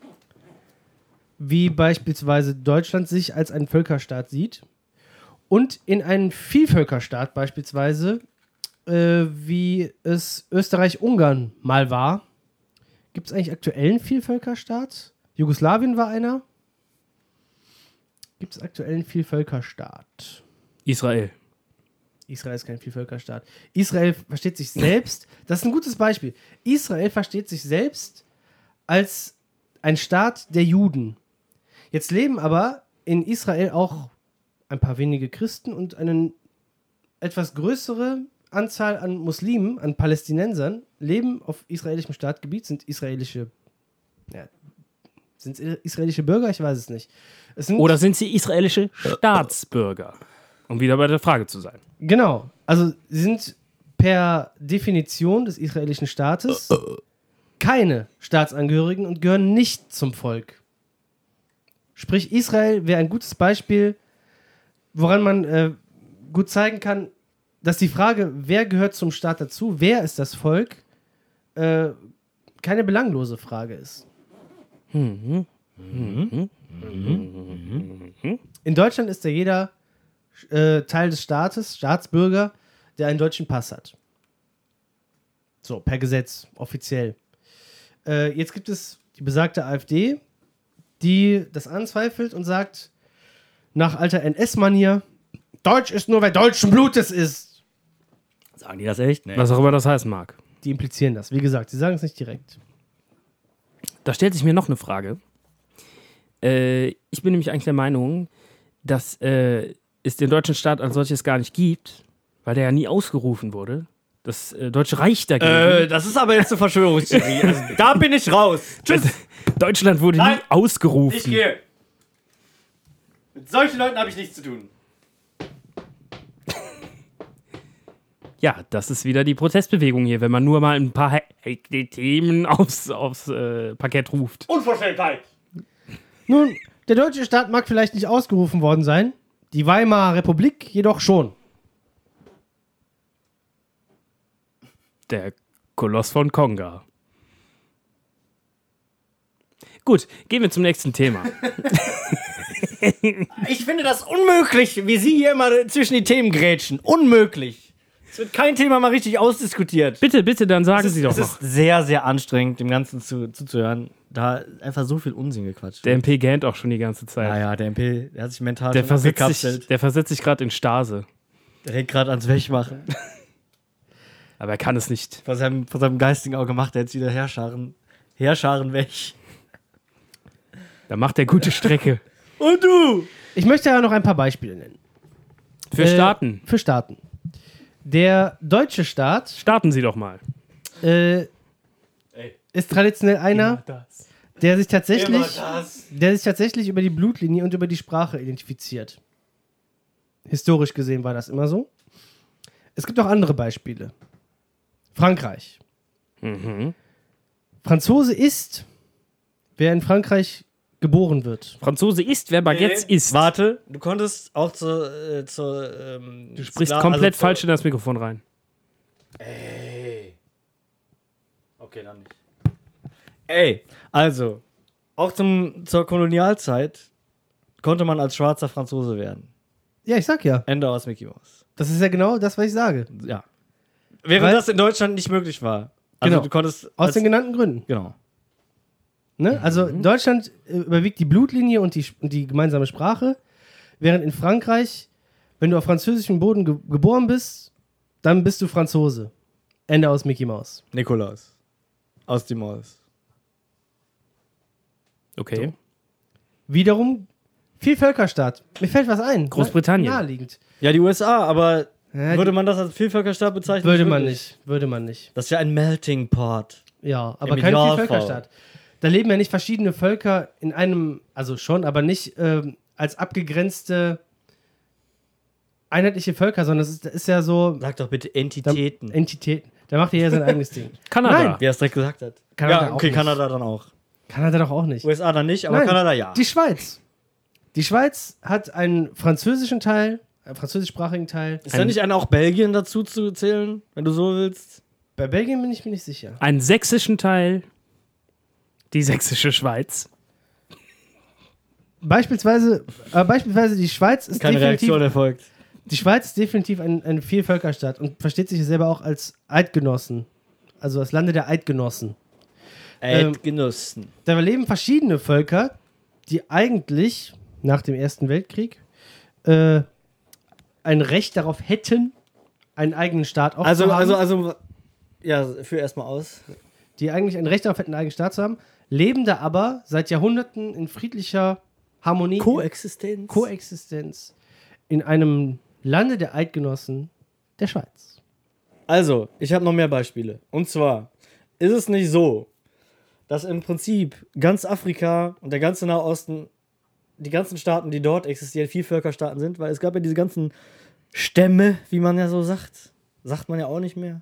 wie beispielsweise Deutschland sich als einen Völkerstaat sieht, und in einen Vielvölkerstaat beispielsweise, äh, wie es Österreich-Ungarn mal war. Gibt es eigentlich aktuell einen Vielvölkerstaat? Jugoslawien war einer. Gibt es aktuell einen Vielvölkerstaat? Israel. Israel ist kein Vielvölkerstaat. Israel versteht sich selbst, das ist ein gutes Beispiel. Israel versteht sich selbst als ein Staat der Juden. Jetzt leben aber in Israel auch ein paar wenige Christen und eine etwas größere Anzahl an Muslimen, an Palästinensern, leben auf israelischem Staatsgebiet, sind israelische, ja, sind es israelische Bürger? Ich weiß es nicht. Es sind, Oder sind sie israelische Staatsbürger? Um wieder bei der Frage zu sein. Genau. Also sie sind per Definition des israelischen Staates keine Staatsangehörigen und gehören nicht zum Volk. Sprich, Israel wäre ein gutes Beispiel, woran man äh, gut zeigen kann, dass die Frage, wer gehört zum Staat dazu, wer ist das Volk, äh, keine belanglose Frage ist. Mhm. In Deutschland ist ja jeder äh, Teil des Staates, Staatsbürger, der einen deutschen Pass hat. So, per Gesetz, offiziell. Äh, jetzt gibt es die besagte AfD, die das anzweifelt und sagt, nach alter N S-Manier, Deutsch ist nur, wer deutschen Blutes ist. Sagen die das echt? Nee. Was auch immer das heißen mag. Die implizieren das. Wie gesagt, sie sagen es nicht direkt. Da stellt sich mir noch eine Frage. Äh, ich bin nämlich eigentlich der Meinung, dass äh, es den deutschen Staat als solches gar nicht gibt, weil der ja nie ausgerufen wurde. Das äh, Deutsche Reich dagegen. Äh, das ist aber jetzt eine Verschwörungstheorie. Also, da bin ich raus. Tschüss. Deutschland wurde Nein. nie ausgerufen. Ich gehe. Mit solchen Leuten habe ich nichts zu tun. Ja, das ist wieder die Protestbewegung hier, wenn man nur mal ein paar he- heikle Themen aufs, aufs äh, Parkett ruft. Unvorstellbarkeit. Nun, der deutsche Staat mag vielleicht nicht ausgerufen worden sein, die Weimarer Republik jedoch schon. Der Koloss von Konga. Gut, gehen wir zum nächsten Thema. Ich finde das unmöglich, wie Sie hier immer zwischen die Themen grätschen. Unmöglich. Es wird kein Thema mal richtig ausdiskutiert. Bitte, bitte, dann sagen Es Sie ist, doch es noch. ist sehr, sehr anstrengend, dem Ganzen zu, zuzuhören. Da einfach so viel Unsinn gequatscht Der wird. M P gähnt auch schon die ganze Zeit. Naja, der M P, der hat sich mental Der schon versetzt, abgekapselt. sich, der versetzt sich gerade in Stase. Der denkt gerade ans Wegmachen. Aber er kann es nicht. Von seinem, von seinem geistigen Auge macht er jetzt wieder Herrscharen, Herrscharen weg. Da macht er gute Strecke. Und du? Ich möchte ja noch ein paar Beispiele nennen. Für Äh, Staaten. Für Staaten. Der deutsche Staat Starten Sie doch mal. äh, ist traditionell einer, der sich tatsächlich, der sich tatsächlich über die Blutlinie und über die Sprache identifiziert. Historisch gesehen war das immer so. Es gibt auch andere Beispiele. Frankreich. Mhm. Franzose ist, wer in Frankreich geboren wird. Franzose ist, wer Baguettes isst. Warte, du konntest auch zur. Äh, zur ähm, Du sprichst Skla- komplett also zur- falsch in das Mikrofon rein. Ey. Okay, dann nicht. Ey, also, auch zum, zur Kolonialzeit konnte man als schwarzer Franzose werden. Ja, ich sag ja. Ende aus Mickey Mouse. Das ist ja genau das, was ich sage. Ja. Während Weil- das in Deutschland nicht möglich war. Also Genau. du konntest. Aus als- den genannten Gründen. Genau. Ne? Also in Deutschland äh, überwiegt die Blutlinie und die, und die gemeinsame Sprache, während in Frankreich, wenn du auf französischem Boden ge geboren bist, dann bist du Franzose. Ende aus Mickey Mouse. Nikolaus. Aus die Maus. Okay. Wiederum Vielvölkerstaat. Mir fällt was ein. Großbritannien. Naheliegend. Ja, die U S A, aber Ja, würde die- man das als Vielvölkerstaat bezeichnen? Würde man wirklich? nicht. Würde man nicht. Das ist ja ein Melting Pot. Ja, aber Im kein Idealfall. Vielvölkerstaat. da leben ja nicht verschiedene Völker in einem, also schon, aber nicht ähm, als abgegrenzte einheitliche Völker, sondern es ist, ist ja so Sag doch bitte da, Entitäten. Entitäten. Da macht jeder sein eigenes Ding. Kanada. Nein. Wie er es direkt gesagt hat. Kanada ja, auch okay, nicht. Kanada dann auch. Kanada doch auch nicht. U S A dann nicht, aber Nein, Kanada ja. Die Schweiz. Die Schweiz hat einen französischen Teil, einen französischsprachigen Teil. Ist da nicht einer auch Belgien dazu zu zählen, wenn du so willst? Bei Belgien bin ich mir nicht sicher. Einen sächsischen Teil. Die sächsische Schweiz. Beispielsweise, äh, beispielsweise die Schweiz ist Keine definitiv, Reaktion erfolgt. die Schweiz ist definitiv ein, eine Vielvölkerstaat und versteht sich selber auch als Eidgenossen. Also als Lande der Eidgenossen. Ähm, Eidgenossen. Da leben verschiedene Völker, die eigentlich nach dem Ersten Weltkrieg äh, ein Recht darauf hätten, einen eigenen Staat auch Also, zu haben. also, also, ja, führ erstmal aus. die eigentlich ein Recht darauf hätten, einen eigenen Staat zu haben, leben da aber seit Jahrhunderten in friedlicher Harmonie, Koexistenz. Koexistenz in einem Lande der Eidgenossen der Schweiz. Also, ich habe noch mehr Beispiele. Und zwar ist es nicht so, dass im Prinzip ganz Afrika und der ganze Nahe Osten, die ganzen Staaten, die dort existieren, Vielvölkerstaaten sind, weil es gab ja diese ganzen Stämme, wie man ja so sagt. Sagt man ja auch nicht mehr.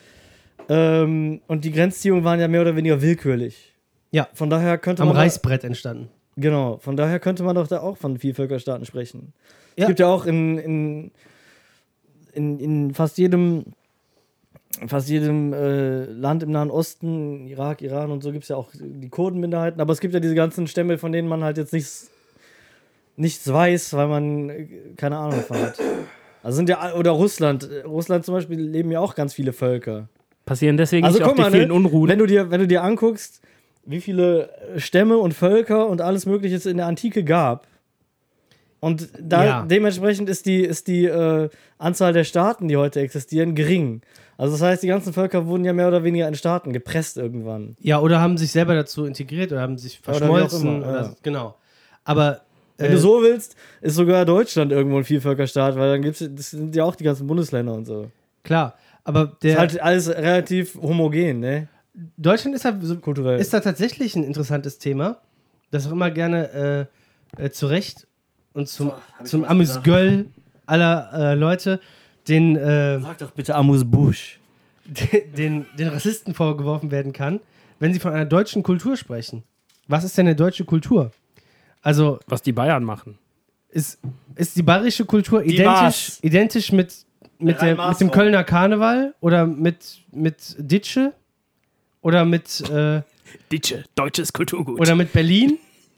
Ähm, und die Grenzziehungen waren ja mehr oder weniger willkürlich. Ja, Von daher könnte am man. da- Reißbrett entstanden. Genau, von daher könnte man doch da auch von Vielvölkerstaaten sprechen. Ja. Es gibt ja auch in, in, in, in fast jedem, fast jedem äh, Land im Nahen Osten, Irak, Iran und so, gibt es ja auch die Kurdenminderheiten, aber es gibt ja diese ganzen Stämme, von denen man halt jetzt nichts, nichts weiß, weil man äh, keine Ahnung davon hat. Also sind ja, oder Russland. Russland zum Beispiel leben ja auch ganz viele Völker. Passieren deswegen Also nicht auch guck die mal, vielen ne, Unruhen. wenn du dir, wenn du dir anguckst, wie viele Stämme und Völker und alles Mögliche es in der Antike gab. Und da Ja. dementsprechend ist die, ist die äh, Anzahl der Staaten, die heute existieren, gering. Also das heißt, die ganzen Völker wurden ja mehr oder weniger in Staaten gepresst irgendwann. Ja, oder haben sich selber dazu integriert oder haben sich Oder wie auch verschmolzen. immer, Oder, ja. Genau. Aber Wenn äh, du so willst, ist sogar Deutschland irgendwo ein Vielvölkerstaat, weil dann gibt's, das sind ja auch die ganzen Bundesländer und so. klar, aber der Ist halt alles relativ homogen, ne? Deutschland ist, halt so, Kulturell. ist da tatsächlich ein interessantes Thema, das auch immer gerne äh, äh, zu Recht und zum, zum Amüsgöl aller äh, Leute den, äh, Sag doch bitte Amuse-Bouche. den, den, den Rassisten vorgeworfen werden kann, wenn sie von einer deutschen Kultur sprechen. Was ist denn eine deutsche Kultur? Also was die Bayern machen. ist, ist die bayerische Kultur Die identisch, Marsch. identisch mit, mit, Der der, mit dem Rhein-Maas-Raum. Kölner Karneval oder mit, mit Ditsche oder mit, äh, Ditsche, deutsches Kulturgut. oder mit Berlin?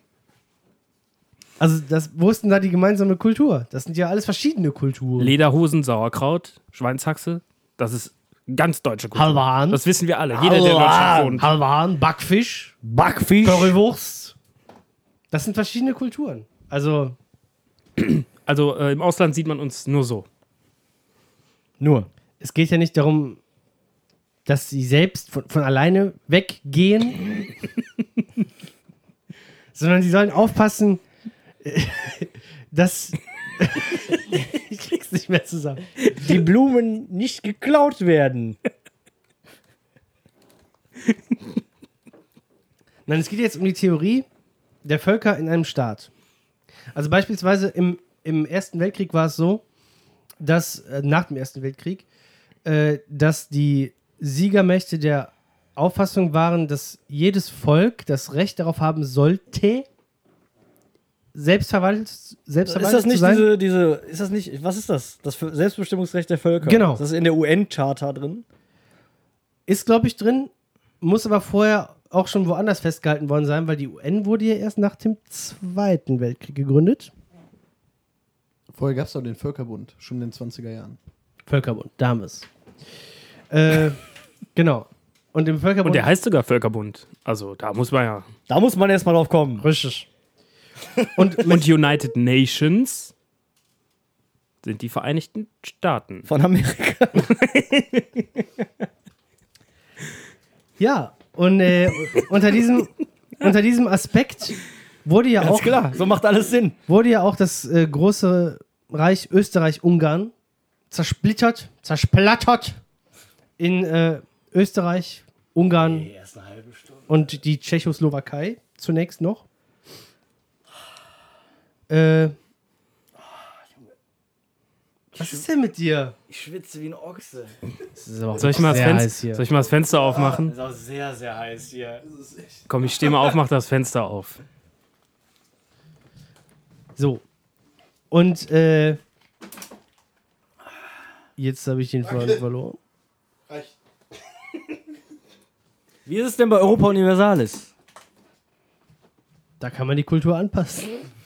Also, das, wo ist denn da die gemeinsame Kultur? Das sind ja alles verschiedene Kulturen. Lederhosen, Sauerkraut, Schweinshaxe. Das ist ganz deutsche Kultur. Halvan. Das wissen wir alle. Jeder, der in Deutschland wohnt. Halvan, Backfisch, Backfisch. Currywurst. Das sind verschiedene Kulturen. Also, Also äh, im Ausland sieht man uns nur so. Nur. es geht ja nicht darum, dass sie selbst von, von alleine weggehen, sondern sie sollen aufpassen, dass. Ich krieg's nicht mehr zusammen. Die Blumen nicht geklaut werden. Nein, es geht jetzt um die Theorie der Völker in einem Staat. Also beispielsweise im, im Ersten Weltkrieg war es so, dass äh, nach dem Ersten Weltkrieg, äh, dass die Siegermächte der Auffassung waren, dass jedes Volk das Recht darauf haben sollte, selbstverwaltet, Ist selbstverwaltet das nicht zu sein. diese, diese, ist das nicht, was ist das? Das Ver- Selbstbestimmungsrecht der Völker. Genau. Das ist in der U N-Charta drin. Ist, glaube ich, drin, muss aber vorher auch schon woanders festgehalten worden sein, weil die U N wurde ja erst nach dem Zweiten Weltkrieg gegründet. Vorher gab es doch den Völkerbund, schon in den zwanziger Jahren. Völkerbund, da haben wir es. Äh, genau. Und im Völkerbund. Und der heißt sogar Völkerbund. Also da muss man ja. Da muss man erstmal drauf kommen. Richtig. Und mit, Und United Nations sind die Vereinigten Staaten. Von Amerika. ja, und äh, unter, diesem, unter diesem Aspekt wurde ja, Ganz auch, klar, so macht alles Sinn. wurde ja auch das äh, große Reich Österreich-Ungarn zersplittert, zersplattert in äh, Österreich, Ungarn Nee, erst eine halbe Stunde. und die Tschechoslowakei zunächst noch. Äh, was ist denn mit dir? Ich schwitze wie ein Ochse. Soll ich, mal das sehr Fenster, heiß hier. soll ich mal das Fenster aufmachen? Ist auch sehr, sehr heiß hier. Komm, ich stehe mal auf, mach das Fenster auf. So. Und äh, jetzt habe ich den Faden verloren. Reicht. Wie ist es denn bei Europa Universalis? Da kann man die Kultur anpassen.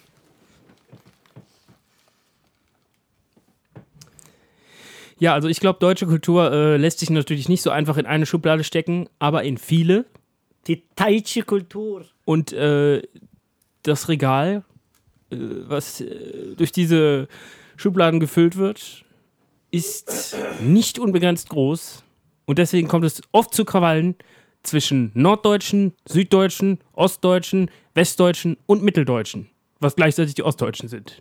Ja, also ich glaube, deutsche Kultur äh, lässt sich natürlich nicht so einfach in eine Schublade stecken, aber in viele. Die deutsche Kultur. Und äh, das Regal, äh, was äh, durch diese Schubladen gefüllt wird, ist nicht unbegrenzt groß. Und deswegen kommt es oft zu Krawallen zwischen Norddeutschen, Süddeutschen, Ostdeutschen, Westdeutschen und Mitteldeutschen, was gleichzeitig die Ostdeutschen sind.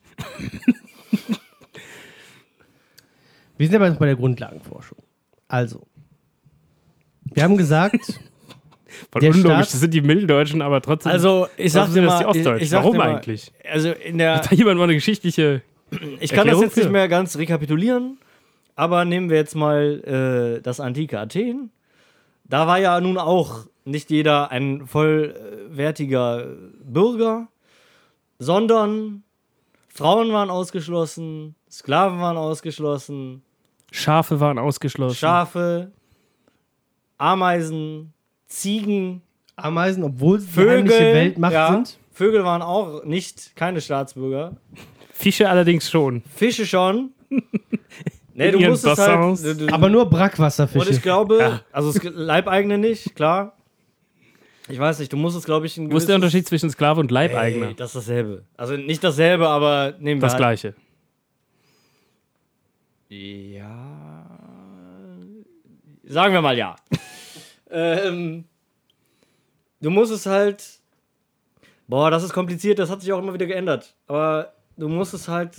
Wir sind aber noch bei der Grundlagenforschung. Also, wir haben gesagt, Voll Der unlogisch, Staat- das sind die Mitteldeutschen, aber trotzdem. Also, ich sag warum dir sind das mal, die Ostdeutschen? ich, ich sag Warum dir mal, eigentlich? Also in der, Hat da jemand mal eine geschichtliche. ich kann das Erklärung jetzt nicht für? mehr ganz rekapitulieren, aber nehmen wir jetzt mal äh, das antike Athen. Da war ja nun auch nicht jeder ein vollwertiger Bürger, sondern Frauen waren ausgeschlossen, Sklaven waren ausgeschlossen, Schafe waren ausgeschlossen. Schafe, Ameisen, Ziegen, Ameisen, obwohl sie die Vögel, heimliche Weltmacht ja, sind. Vögel waren auch nicht keine Staatsbürger. Fische allerdings schon. Fische schon. Nee, In du ihren musstest Bassins. halt. Du, du, Aber nur und Brackwasserfische. ich glaube, also es, Leibeigene nicht, klar. Ich weiß nicht, du musstest, glaube ich, ein Wo ist der gewisses- Unterschied zwischen Sklave und Leibeigner? Ey, das ist dasselbe. Also nicht dasselbe, aber nehmen wir das halt- Gleiche. Ja. Sagen wir mal ja. ähm, du musst es halt. Boah, das ist kompliziert, das hat sich auch immer wieder geändert. Aber du musst es halt.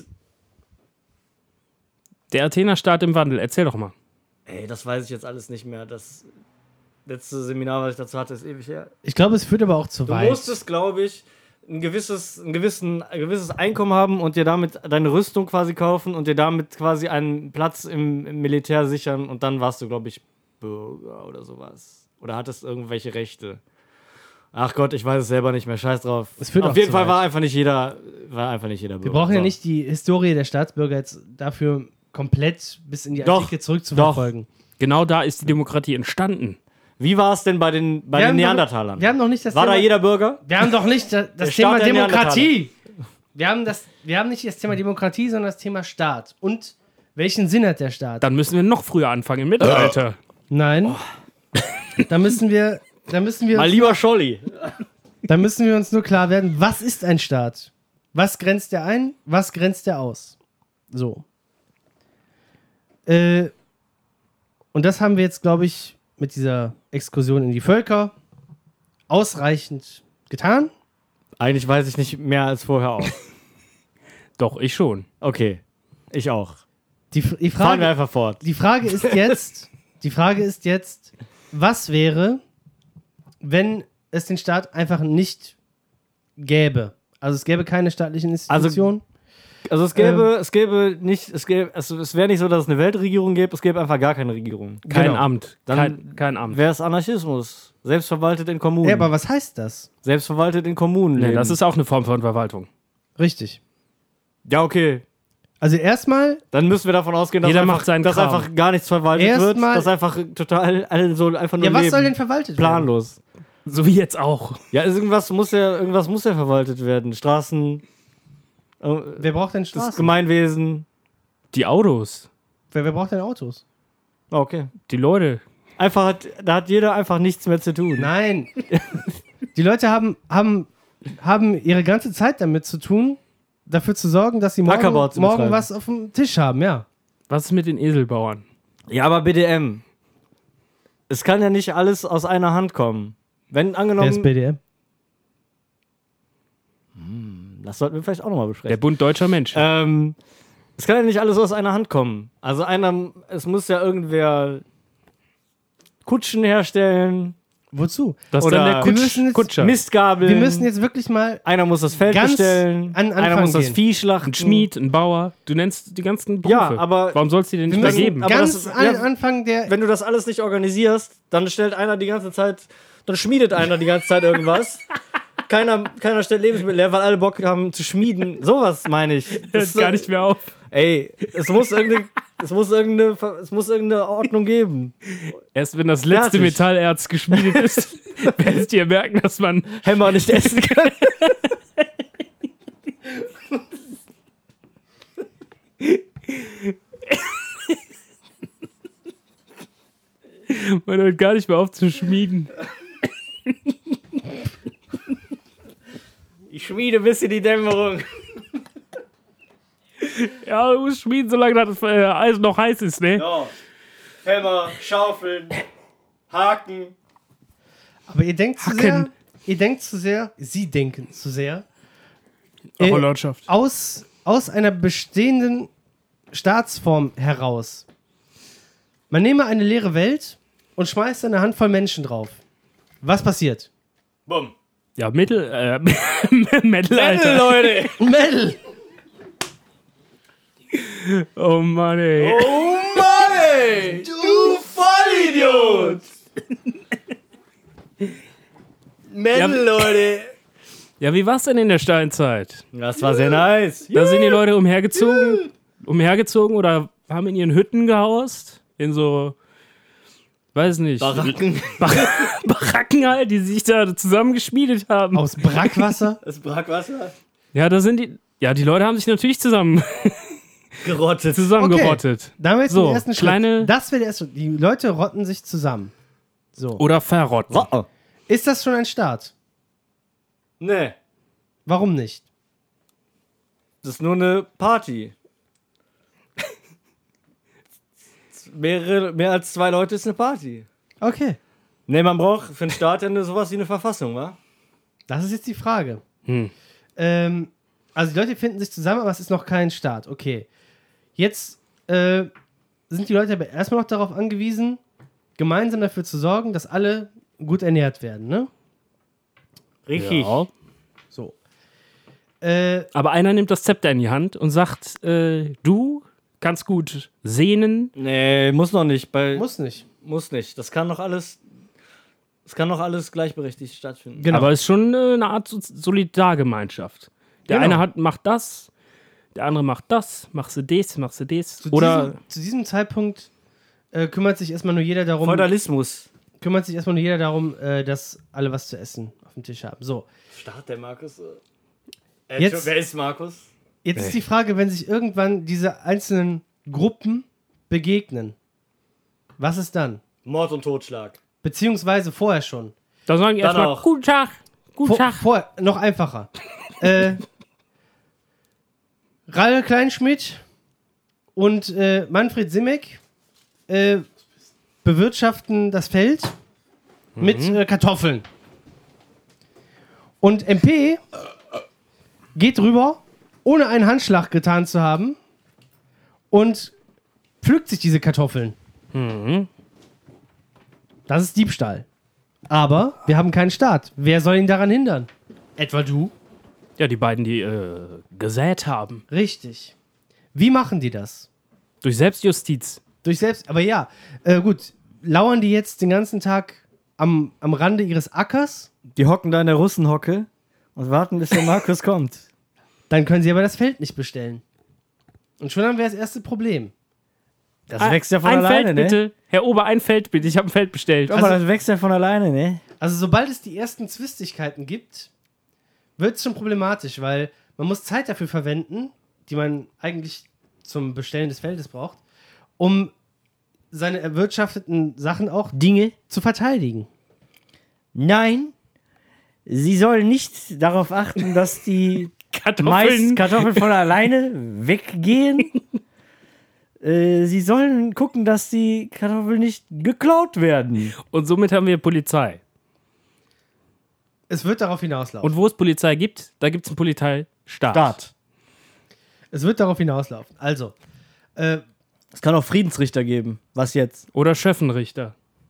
Der Athener-Staat im Wandel, erzähl doch mal. Ey, das weiß ich jetzt alles nicht mehr. Das letzte Seminar, was ich dazu hatte, ist ewig her. Ich glaube, es führt aber auch zu Du weit. musstest, glaube ich, ein gewisses, ein, gewissen, ein gewisses Einkommen haben und dir damit deine Rüstung quasi kaufen und dir damit quasi einen Platz im, im Militär sichern und dann warst du, glaube ich, Bürger oder sowas. Oder hattest irgendwelche Rechte. Ach Gott, ich weiß es selber nicht mehr. Scheiß drauf. Es führt Auf auch jeden zu Fall weit. war einfach nicht jeder, war einfach nicht jeder Bürger. Wir brauchen ja So. nicht die Historie der Staatsbürger jetzt dafür komplett bis in die Doch, Antike zurückzuverfolgen. Genau da ist die Demokratie entstanden. Wie war es denn bei den, bei Wir den haben doch- Neandertalern? Wir haben noch nicht das war Thema, da jeder Bürger? Wir haben doch nicht das, das Der Staat Thema der Demokratie. Wir haben, das, wir haben nicht das Thema Demokratie, sondern das Thema Staat. Und welchen Sinn hat der Staat? Dann müssen wir noch früher anfangen, im Mittelalter. Nein. Da müssen wir, da müssen wir, Mal uns, lieber Scholli. da müssen wir uns nur klar werden, was ist ein Staat? Was grenzt er ein? Was grenzt er aus? So. Äh, und das haben wir jetzt, glaube ich, mit dieser Exkursion in die Völker ausreichend getan. Eigentlich weiß ich nicht mehr als vorher auch. Doch, ich schon. Okay, ich auch. Die, die, Fahren wir Frage, einfach fort. die Frage ist jetzt, die Frage ist jetzt, was wäre, wenn es den Staat einfach nicht gäbe? Also es gäbe keine staatlichen Institutionen. Also es gäbe, es gäbe nicht, es gäbe, also es wäre nicht so, dass es eine Weltregierung gäbe, es gäbe einfach gar keine Regierung. Kein Genau. Amt. Dann kein, kein Amt. Wäre es Anarchismus. Selbstverwaltet in Kommunen. ja, aber was heißt das? Selbstverwaltet in Kommunen. Nee, leben. das ist auch eine Form von Verwaltung. Richtig. ja, okay. Also erstmal, Dann müssen wir davon ausgehen, dass, Jeder einfach, macht seinen dass Kram. einfach gar nichts verwaltet Erst wird. mal- Dass einfach total alle so einfach nur ja, was leben. soll denn verwaltet werden? Planlos. So wie jetzt auch. Ja, irgendwas muss ja, irgendwas muss ja verwaltet werden. Straßen, äh, Wer braucht denn das Straßen? Gemeinwesen. Die Autos. Wer, wer braucht denn Autos? Okay. Die Leute. Einfach hat, da hat jeder einfach nichts mehr zu tun. Nein. Die Leute haben, haben, haben ihre ganze Zeit damit zu tun, dafür zu sorgen, dass sie Ackerbau morgen, zu morgen betreiben. was auf dem Tisch haben, ja. Was ist mit den Eselbauern? Ja, aber B D M. Es kann ja nicht alles aus einer Hand kommen. Wenn Wer ist angenommen, B D M? das sollten wir vielleicht auch nochmal Der besprechen. Bund deutscher Menschen. Ähm, es kann ja nicht alles aus einer Hand kommen. Also einer, es muss ja irgendwer Kutschen herstellen. Wozu? Das ist Oder dann der wir Kutsch, müssen jetzt- Kutscher. Mistgabeln. Wir müssen jetzt wirklich mal Einer muss das Feld ganz bestellen. an Anfang einer muss das gehen. Vieh schlachten. Ein Schmied, ein Bauer. Du nennst die ganzen Berufe. Ja, aber warum sollst du die denn wir nicht müssen vergeben? aber ganz das ist- an ja, Anfang der. Wenn du das alles nicht organisierst, dann stellt einer die ganze Zeit, dann schmiedet einer die ganze Zeit irgendwas. Keiner, keiner stellt Lebensmittel her, weil alle Bock haben zu schmieden. Sowas meine ich. Hört Das ist, gar nicht mehr auf. Ey, es muss irgendeine, es muss irgendeine, es muss irgendeine Ordnung geben. Erst wenn das letzte Fertig. Metallerz geschmiedet ist, werdet ihr merken, dass man Hämmer nicht essen kann. man hört gar nicht mehr auf zu schmieden. Ich schmiede bis in die Dämmerung. Ja, du musst schmieden, solange das äh, Eisen noch heiß ist, ne? Ja. Hämmer, Schaufeln, Haken. Aber ihr denkt zu Hacken. sehr. Ihr denkt zu sehr. Sie denken zu sehr. Auch Äh, Lordschaft. aus, aus einer bestehenden Staatsform heraus. Man nehme eine leere Welt und schmeißt eine Handvoll Menschen drauf. Was passiert? Bumm. Ja, Mittel, äh, Mittelalter. Leute. Mel! Oh Mann, ey. Oh Mann, ey. Du Vollidiot. Mendel, Leute. Ja, wie war's denn in der Steinzeit? Das war sehr nice. Da sind die Leute umhergezogen, umhergezogen oder haben in ihren Hütten gehaust. In so, weiß nicht. Baracken. Baracken halt, die sich da zusammengeschmiedet haben. Aus Brackwasser? Das Brackwasser. Ja, da sind die. Ja, die Leute haben sich natürlich zusammen Gerottet. zusammengerottet. Da haben wir jetzt So, den ersten Schritt. kleine- Das wäre der erste Schritt. Die Leute rotten sich zusammen. So. Oder verrotten. Oh. Ist das schon ein Staat? Nee. Warum nicht? Das ist nur eine Party. Mehrere, mehr als zwei Leute ist eine Party. Okay. Nee, man braucht für einen Staat ja nur sowas wie eine Verfassung, wa? Das ist jetzt die Frage. Hm. Ähm, also die Leute finden sich zusammen, aber es ist noch kein Staat. Okay. Jetzt äh, sind die Leute aber erstmal noch darauf angewiesen, gemeinsam dafür zu sorgen, dass alle gut ernährt werden, ne? Richtig. Ja. So. Äh, Aber einer nimmt das Zepter in die Hand und sagt, äh, du kannst gut sehnen. Nee, muss noch nicht. Bei, muss. muss nicht. muss nicht. Das kann noch alles. Das kann noch alles gleichberechtigt stattfinden. Genau. Aber es ist schon äh, eine Art So- Solidargemeinschaft. Der Genau. eine hat, macht das, der andere macht das, machst du das, machst du das. Zu, Oder diesem, zu diesem Zeitpunkt äh, kümmert sich erstmal nur jeder darum, Feudalismus. kümmert sich erstmal nur jeder darum, äh, dass alle was zu essen auf dem Tisch haben. So. Start der Markus. Äh, Jetzt- wer ist Markus? Jetzt ist die Frage, wenn sich irgendwann diese einzelnen Gruppen begegnen, was ist dann? Mord und Totschlag. Beziehungsweise vorher schon. da sagen die Dann erstmal, auch. guten Tag, guten Vor, Tag. vorher, noch einfacher. äh, Ralle Kleinschmidt und äh, Manfred Simek äh, bewirtschaften das Feld mit äh, Kartoffeln. Und M P geht rüber, ohne einen Handschlag getan zu haben, und pflückt sich diese Kartoffeln. Das ist Diebstahl. Aber wir haben keinen Staat. Wer soll ihn daran hindern? Etwa du? Ja, die beiden, die äh, gesät haben. Richtig. Wie machen die das? Durch Selbstjustiz. Durch selbst, aber ja, äh, gut. Lauern die jetzt den ganzen Tag am, am Rande ihres Ackers? Die hocken da in der Russenhocke und warten, bis der Markus kommt. Dann können sie aber das Feld nicht bestellen. Und schon haben wir das erste Problem. Das wächst ja von ein alleine, Feld ne? bitte. Herr Ober, ein Feld bitte. Ich habe ein Feld bestellt. Aber das wächst ja von alleine, ne? Also sobald es die ersten Zwistigkeiten gibt, wird es schon problematisch, weil man muss Zeit dafür verwenden, die man eigentlich zum Bestellen des Feldes braucht, um seine erwirtschafteten Sachen auch Dinge? zu verteidigen. Nein. Sie sollen nicht darauf achten, dass die Kartoffeln. Mais Kartoffeln von alleine weggehen. äh, sie sollen gucken, dass die Kartoffeln nicht geklaut werden. Und somit haben wir Polizei. Es wird darauf hinauslaufen. Und wo es Polizei gibt, da gibt es einen Polizeistaat. Start. Es wird darauf hinauslaufen. Also, äh, Es kann auch Friedensrichter geben. Was jetzt? Oder Schöffenrichter.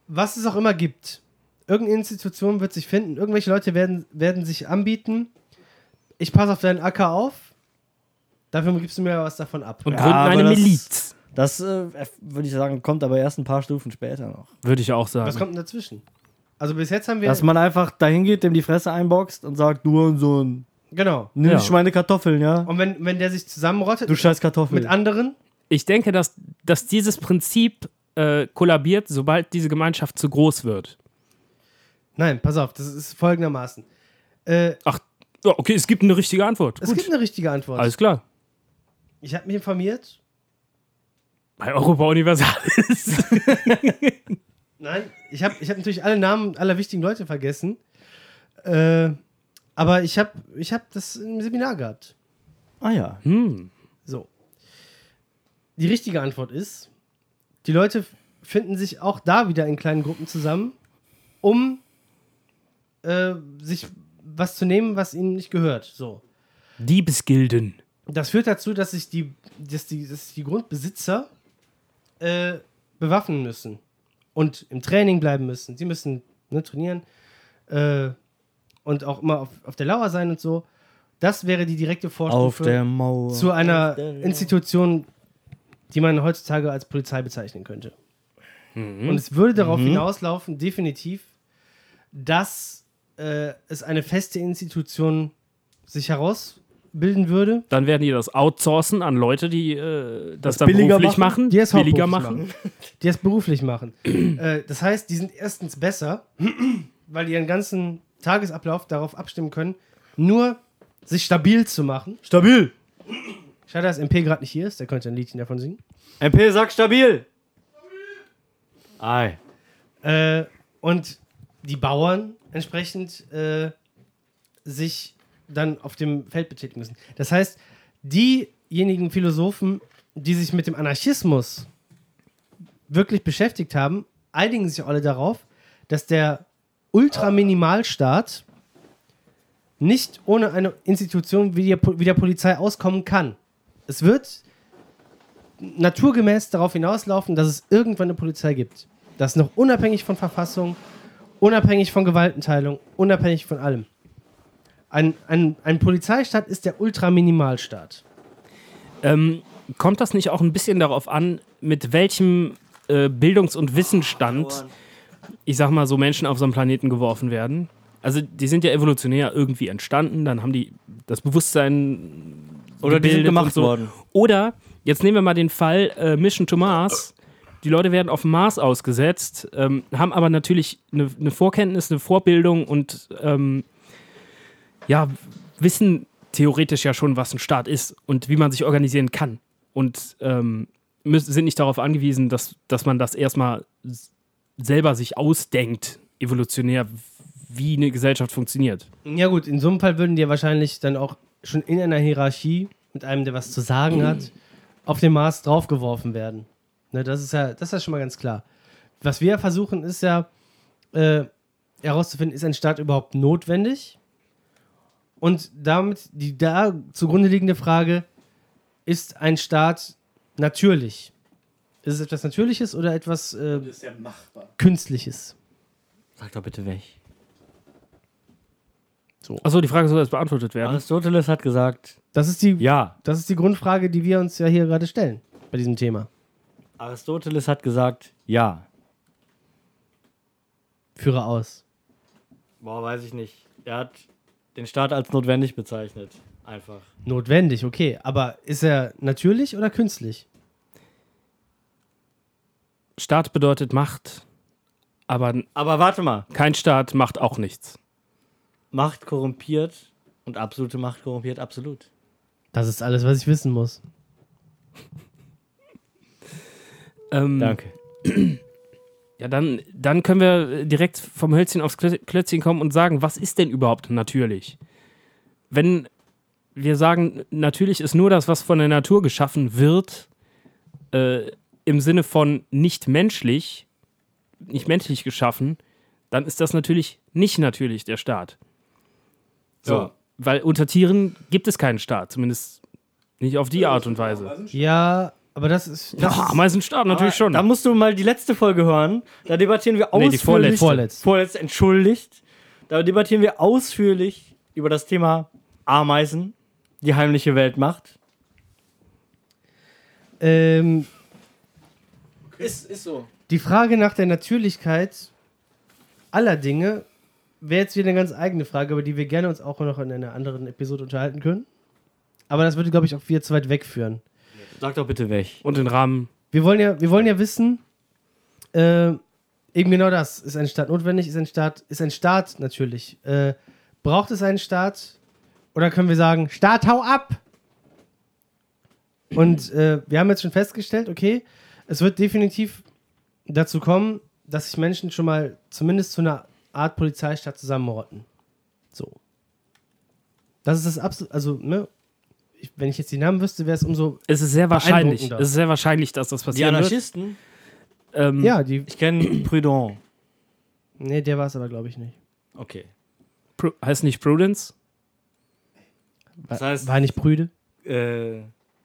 was es auch immer gibt, irgendeine Institution wird sich finden, irgendwelche Leute werden, werden sich anbieten, ich passe auf deinen Acker auf, dafür gibst du mir was davon ab. Und Ja, gründen aber eine das- Miliz. Das, äh, würde ich sagen, kommt aber erst ein paar Stufen später noch. Würde ich auch sagen. Was kommt denn dazwischen? Also bis jetzt haben wir... Dass man einfach dahin geht, dem die Fresse einboxt und sagt, du und so ein, genau. nimm Ja. nicht meine Kartoffeln, ja? Und wenn, wenn der sich zusammenrottet Du scheiß Kartoffeln. mit anderen, Ich denke, dass, dass dieses Prinzip äh, kollabiert, sobald diese Gemeinschaft zu groß wird. nein, pass auf, das ist folgendermaßen. Äh, Ach, ja, okay, es gibt eine richtige Antwort. es Gut, gibt eine richtige Antwort. alles klar. Ich habe mich informiert. Bei Europa Universalis. Nein, ich habe ich hab natürlich alle Namen aller wichtigen Leute vergessen. Äh, aber ich habe ich hab das im Seminar gehabt. Ah ja. hm. So. Die richtige Antwort ist, die Leute finden sich auch da wieder in kleinen Gruppen zusammen, um äh, sich was zu nehmen, was ihnen nicht gehört. So. Diebesgilden. Das führt dazu, dass sich die, dass die, dass die Grundbesitzer äh, bewaffnen müssen und im Training bleiben müssen. Sie müssen ne, trainieren äh, und auch immer auf, auf der Lauer sein und so. Das wäre die direkte Auf Vorstufe der Mauer. zu einer Auf der- Institution, die man heutzutage als Polizei bezeichnen könnte. Und es würde darauf hinauslaufen, definitiv, dass äh, es eine feste Institution sich herausbilden würde, Dann werden die das outsourcen an Leute, die äh, das, Das dann billiger beruflich machen? machen, die es billiger hauptberuflich machen. die es beruflich machen. äh, das heißt, die sind erstens besser, weil die ihren ganzen Tagesablauf darauf abstimmen können, nur sich stabil zu machen. Stabil. Schade, dass M P gerade nicht hier ist, der könnte ein Liedchen davon singen. M P sagt stabil. Ei. Äh, und die Bauern entsprechend äh, sich dann auf dem Feld betätigen müssen. Das heißt, diejenigen Philosophen, die sich mit dem Anarchismus wirklich beschäftigt haben, einigen sich alle darauf, dass der Ultraminimalstaat nicht ohne eine Institution wie der, Po- wie der Polizei auskommen kann. Es wird naturgemäß darauf hinauslaufen, dass es irgendwann eine Polizei gibt. Das noch unabhängig von Verfassung, unabhängig von Gewaltenteilung, unabhängig von allem. Ein, ein, ein Polizeistaat ist der Ultraminimalstaat. Ähm, kommt das nicht auch ein bisschen darauf an, mit welchem äh, Bildungs- und Wissensstand, ich sag mal, so Menschen auf so einen Planeten geworfen werden? Also die sind ja evolutionär irgendwie entstanden, dann haben die das Bewusstsein Oder die sind gebildet gemacht und so. worden. Oder, jetzt nehmen wir mal den Fall äh, Mission to Mars. Die Leute werden auf dem Mars ausgesetzt, ähm, haben aber natürlich eine, eine Vorkenntnis, eine Vorbildung und ähm, ja, wissen theoretisch ja schon, was ein Staat ist und wie man sich organisieren kann. Und ähm, müssen, sind nicht darauf angewiesen, dass, dass man das erstmal s- selber sich ausdenkt, evolutionär, wie eine Gesellschaft funktioniert. Ja gut, in so einem Fall würden die ja wahrscheinlich dann auch schon in einer Hierarchie mit einem, der was zu sagen hat, auf den Mars draufgeworfen werden. Ne, das ist ja, das ist ja schon mal ganz klar. Was wir versuchen, ist ja äh, herauszufinden, ist ein Staat überhaupt notwendig? Und damit die da zugrunde liegende Frage, ist ein Staat natürlich? Ist es etwas Natürliches oder etwas äh, Das ist ja machbar. Künstliches? Sag doch bitte weg. Achso, die Frage soll jetzt beantwortet werden. Aristoteles hat gesagt, Das ist die, ja. das ist die Grundfrage, die wir uns ja hier gerade stellen bei diesem Thema. Aristoteles hat gesagt, ja. Führe aus. Boah, weiß ich nicht. Er hat den Staat als notwendig bezeichnet. Einfach. Notwendig, okay. Aber ist er natürlich oder künstlich? Staat bedeutet Macht, aber Aber warte mal. kein Staat macht auch nichts. Macht korrumpiert und absolute Macht korrumpiert absolut. Das ist alles, was ich wissen muss. Ähm, Danke. Ja, dann, dann können wir direkt vom Hölzchen aufs Klö- Klötzchen kommen und sagen, was ist denn überhaupt natürlich? Wenn wir sagen, natürlich ist nur das, was von der Natur geschaffen wird, äh, im Sinne von nicht menschlich, nicht menschlich geschaffen, dann ist das natürlich nicht natürlich, der Staat. So, Ja. weil unter Tieren gibt es keinen Staat, zumindest nicht auf die Art und Weise. Ja, Aber das ist. Das Ja, ist Ameisenstaat natürlich schon. Da musst du mal die letzte Folge hören. Da debattieren wir Nee, die ausführlich. vorletzte. Vorletzte. Vorletzte, entschuldigt. Da debattieren wir ausführlich über das Thema Ameisen, die heimliche Weltmacht. ähm, Ist, ist so. die Frage nach der Natürlichkeit aller Dinge wäre jetzt wieder eine ganz eigene Frage, über die wir gerne uns auch noch in einer anderen Episode unterhalten können. Aber das würde, glaube ich, auch viel zu weit wegführen. Sag doch bitte weg. Und den Rahmen. Wir wollen ja, wir wollen ja wissen, äh, eben genau das. Ist ein Staat notwendig? Ist ein Staat, ist ein Staat natürlich? Äh, braucht es einen Staat? Oder können wir sagen, Staat, hau ab! Und äh, wir haben jetzt schon festgestellt, okay, es wird definitiv dazu kommen, dass sich Menschen schon mal zumindest zu einer Art Polizeistaat zusammenrotten. So. Das ist das absolut, also, ne? Ich, wenn ich jetzt die Namen wüsste, wäre es umso. Es ist sehr wahrscheinlich. Beeindruckender. Es ist sehr wahrscheinlich, dass das Die passieren wird. Anarchisten? Ähm, Ja, die. Ich kenne Prudent. Nee, der war es aber, glaube ich, nicht. Okay. Pru heißt nicht Prudence? Das heißt, War er nicht Brüde? äh,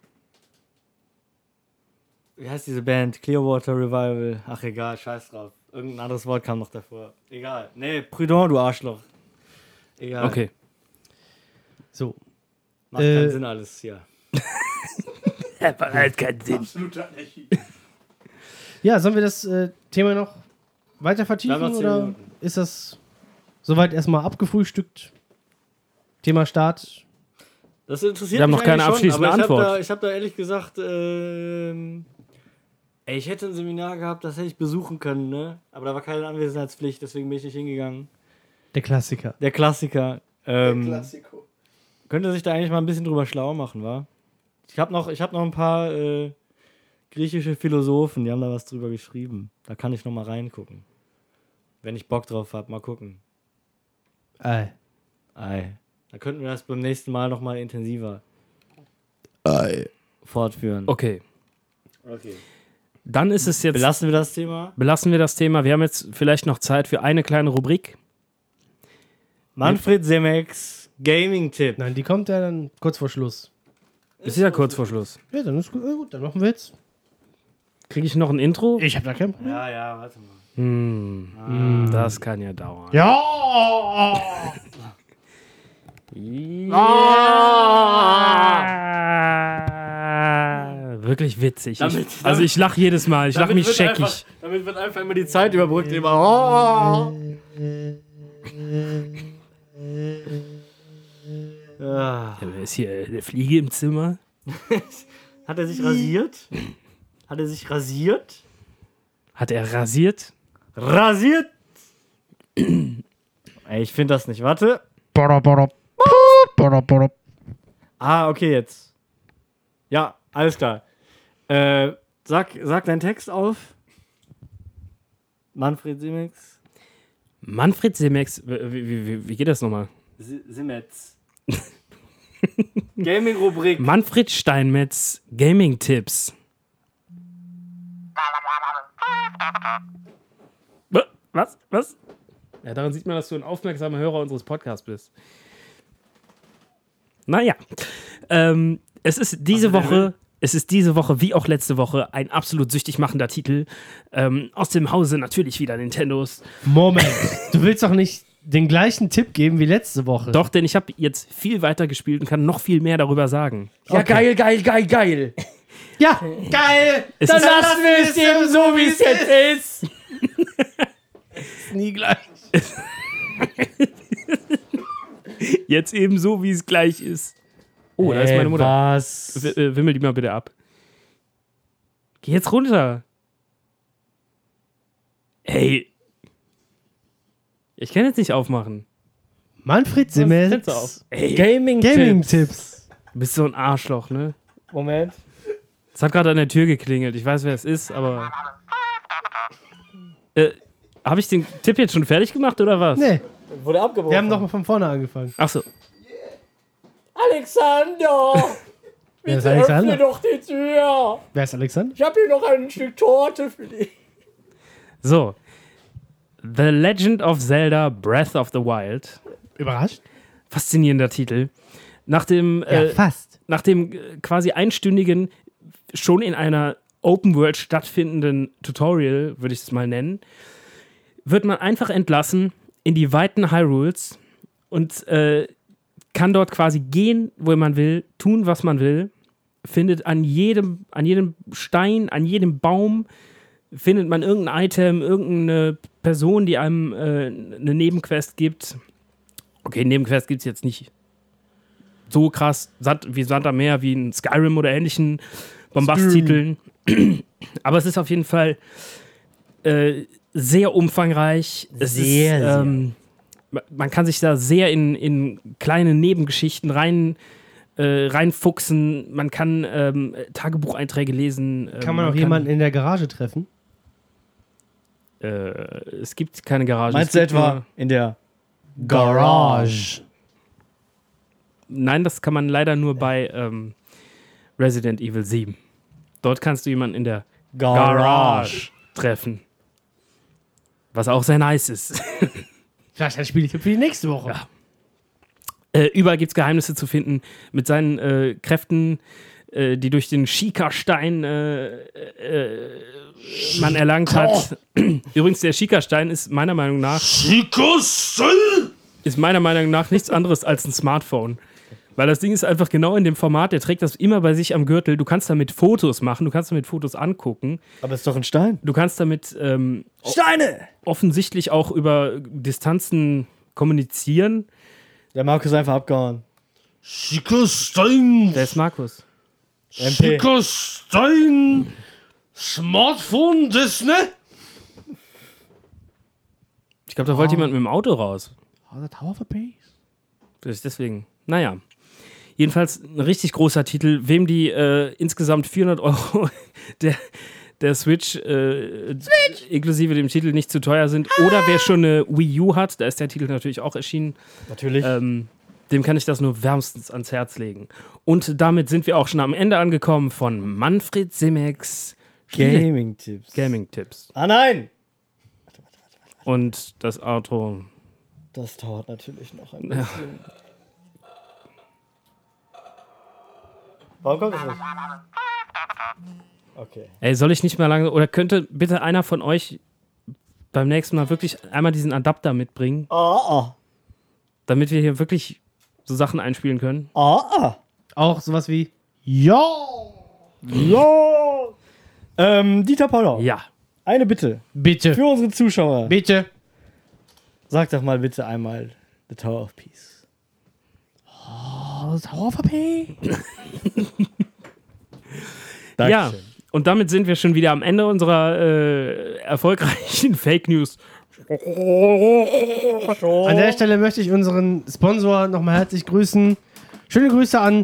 wie heißt diese Band? Clearwater Revival. Ach egal, scheiß drauf. Irgendein anderes Wort kam noch davor. Egal. Nee, Prudent, du Arschloch. Egal. Okay. So. Macht Äh, keinen Sinn alles hier. Hat halt keinen Sinn. Absolute Anarchie. Ja, sollen wir das äh, Thema noch weiter Wir vertiefen haben noch zehn oder Minuten. ist das soweit erstmal abgefrühstückt? Thema Start. Das interessiert Wir haben mich noch keine eigentlich abschließende schon, aber Antwort. Ich habe da, ich hab da ehrlich gesagt, ähm, ey, ich hätte ein Seminar gehabt, das hätte ich besuchen können, ne? Aber da war keine Anwesenheitspflicht, deswegen bin ich nicht hingegangen. Der Klassiker. Der Klassiker. Ähm, Klassiko. Könnte sich da eigentlich mal ein bisschen drüber schlau machen, wa? Ich habe noch, ich hab noch ein paar äh, griechische Philosophen, die haben da was drüber geschrieben. Da kann ich noch mal reingucken. Wenn ich Bock drauf habe, mal gucken. Ei. Ei. Da könnten wir das beim nächsten Mal noch mal intensiver fortführen. Okay. Okay. Dann ist es jetzt. Belassen wir das Thema. Belassen wir das Thema. Wir haben jetzt vielleicht noch Zeit für eine kleine Rubrik. Manfred Semeks Gaming-Tipp. Nein, die kommt ja dann kurz vor Schluss. Ist ja kurz vor Schluss. Ja, dann ist gut. Äh, gut, dann machen wir jetzt. Kriege ich noch ein Intro? Ich habe da kein Problem. Ja, ja, warte mal. Hm, das kann ja dauern. Ja! Ja. Wirklich witzig. Damit- ich, also ich lache jedes Mal. Ich lache mich wird scheckig. einfach, damit wird einfach immer die Zeit überbrückt. Immer. Oh. Ja. Ja, wer ist hier eine Fliege im Zimmer? Hat er sich rasiert? Hat er sich rasiert? Hat er rasiert? Rasiert? Ey, ich finde das nicht. Warte. Ah, okay, jetzt. Ja, alles klar. Äh, sag, sag deinen Text auf. Manfred Semeks. Manfred Semex. Wie, wie, wie, wie geht das nochmal? Simetz. Gaming-Rubrik. Manfred Steinmetz Gaming-Tipps. Was? Was? Ja, daran sieht man, dass du ein aufmerksamer Hörer unseres Podcasts bist. Naja. Ähm, es ist diese Woche, es ist diese Woche, wie auch letzte Woche, ein absolut süchtig machender Titel. Ähm, aus dem Hause natürlich wieder Nintendos. Moment. Du willst doch nicht den gleichen Tipp geben wie letzte Woche. Doch, denn ich habe jetzt viel weiter gespielt und kann noch viel mehr darüber sagen. Ja, geil, geil, geil, geil. Ja, geil. Es Dann ist lassen wir es eben so, wie es jetzt ist. nie gleich. jetzt eben so, wie es gleich ist. Oh, da ist meine Mutter. Was? W äh, wimmel die mal bitte ab. Geh jetzt runter. Ey. Ich kann jetzt nicht aufmachen. Manfred Fenster auf. Simmels. Ey, Gaming-Tipps. Gaming-Tipps. du bist so ein Arschloch, ne? Moment. Es hat gerade an der Tür geklingelt. Ich weiß, wer es ist, aber... Äh, habe ich den Tipp jetzt schon fertig gemacht, oder was? Nee, Wurde abgebrochen. wir haben nochmal von vorne angefangen. Ach so. Alexander! Wer ist Alexander? doch die Tür! Wer ist Alexander? Ich habe hier noch ein Stück Torte für dich. So. The Legend of Zelda Breath of the Wild. Überrascht? Faszinierender Titel. Nach dem, Ja, äh, fast. nach dem äh, quasi einstündigen schon in einer Open World stattfindenden Tutorial, würde ich es mal nennen, wird man einfach entlassen in die weiten Hyrules und äh, kann dort quasi gehen, wo man will, tun, was man will, findet an jedem, an jedem Stein, an jedem Baum, findet man irgendein Item, irgendeine Person, die einem äh, eine Nebenquest gibt. Okay, Nebenquest gibt es jetzt nicht so krass Sand, wie Sand am Meer, wie in Skyrim oder ähnlichen Bombast-Titeln. Aber es ist auf jeden Fall äh, sehr umfangreich. Es Sehr, ist, ähm, man kann sich da sehr in, in kleine Nebengeschichten rein, äh, reinfuchsen. Man kann ähm, Tagebucheinträge lesen. Kann man auch jemanden in der Garage treffen? Äh, es gibt keine Garage. Meinst es du gibt etwa nur, in der Garage. Nein, das kann man leider nur bei ähm, Resident Evil sieben. Dort kannst du jemanden in der Garage, Garage treffen. Was auch sehr nice ist. Vielleicht ein Spieltipp für die nächste Woche. Ja. Äh, überall gibt es Geheimnisse zu finden. Mit seinen äh, Kräften, äh, die durch den Shika-Stein äh, äh, man erlangt hat. Übrigens, der Shika-Stein ist meiner Meinung nach ist meiner Meinung nach nichts anderes als ein Smartphone. Weil das Ding ist einfach genau in dem Format, der trägt das immer bei sich am Gürtel. Du kannst damit Fotos machen, du kannst damit Fotos angucken. Aber es ist doch ein Stein. Du kannst damit ähm, Steine! offensichtlich auch über Distanzen kommunizieren. Der Markus ist einfach abgehauen. Stein. Der ist Markus. M P. Stein. Smartphone, das, ne? Ich glaube, da wollte jemand mit dem Auto raus. Oh, the Tower of a Base. Vielleicht deswegen. Naja. Jedenfalls ein richtig großer Titel. Wem die äh, insgesamt vierhundert Euro der, der Switch, äh, Switch inklusive dem Titel nicht zu teuer sind. Oder wer schon eine Wii U hat, da ist der Titel natürlich auch erschienen. Natürlich. Ähm, dem kann ich das nur wärmstens ans Herz legen. Und damit sind wir auch schon am Ende angekommen von Manfred Simeks Gaming-Tipps. Gaming-Tipps. Ah nein! Und das Outro. Das dauert natürlich noch ein bisschen. Warum kommt das nicht? Okay. Ey, soll ich nicht mehr lange. Oder könnte bitte einer von euch beim nächsten Mal wirklich einmal diesen Adapter mitbringen, Ah, ah. damit wir hier wirklich so Sachen einspielen können? Ah, ah. Auch sowas wie Ja. Ja. Ähm, Dieter Paulau. Ja. Eine Bitte. Bitte. Für unsere Zuschauer. Bitte. Sag doch mal bitte einmal The Tower of Peace. Oh, Tower of a Base. Ja. Und damit sind wir schon wieder am Ende unserer äh, erfolgreichen Fake News. An der Stelle möchte ich unseren Sponsor nochmal herzlich grüßen. Schöne Grüße an.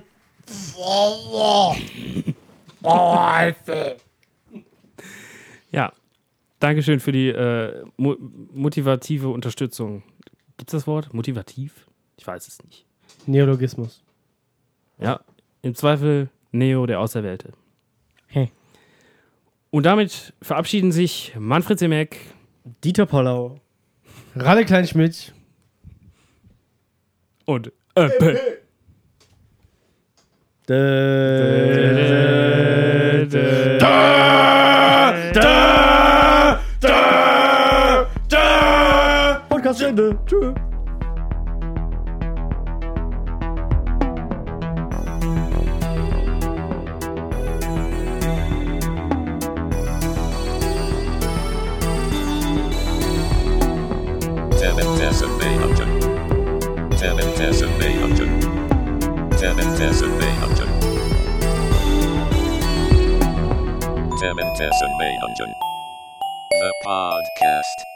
Ja. Dankeschön für die äh, mo- motivative Unterstützung. Gibt's das Wort? Motivativ? Ich weiß es nicht. Neologismus. Ja. Im Zweifel Neo, der Auserwählte. Hey. Und damit verabschieden sich Manfred Simek, Dieter Paulau. Ralle Kleinschmidt. und äh, P. Podcast Ende. Tschüss. Tementessen Behunten. Tementessen Behunten. Tementessen Behunten. Tementessen Behunten. The podcast.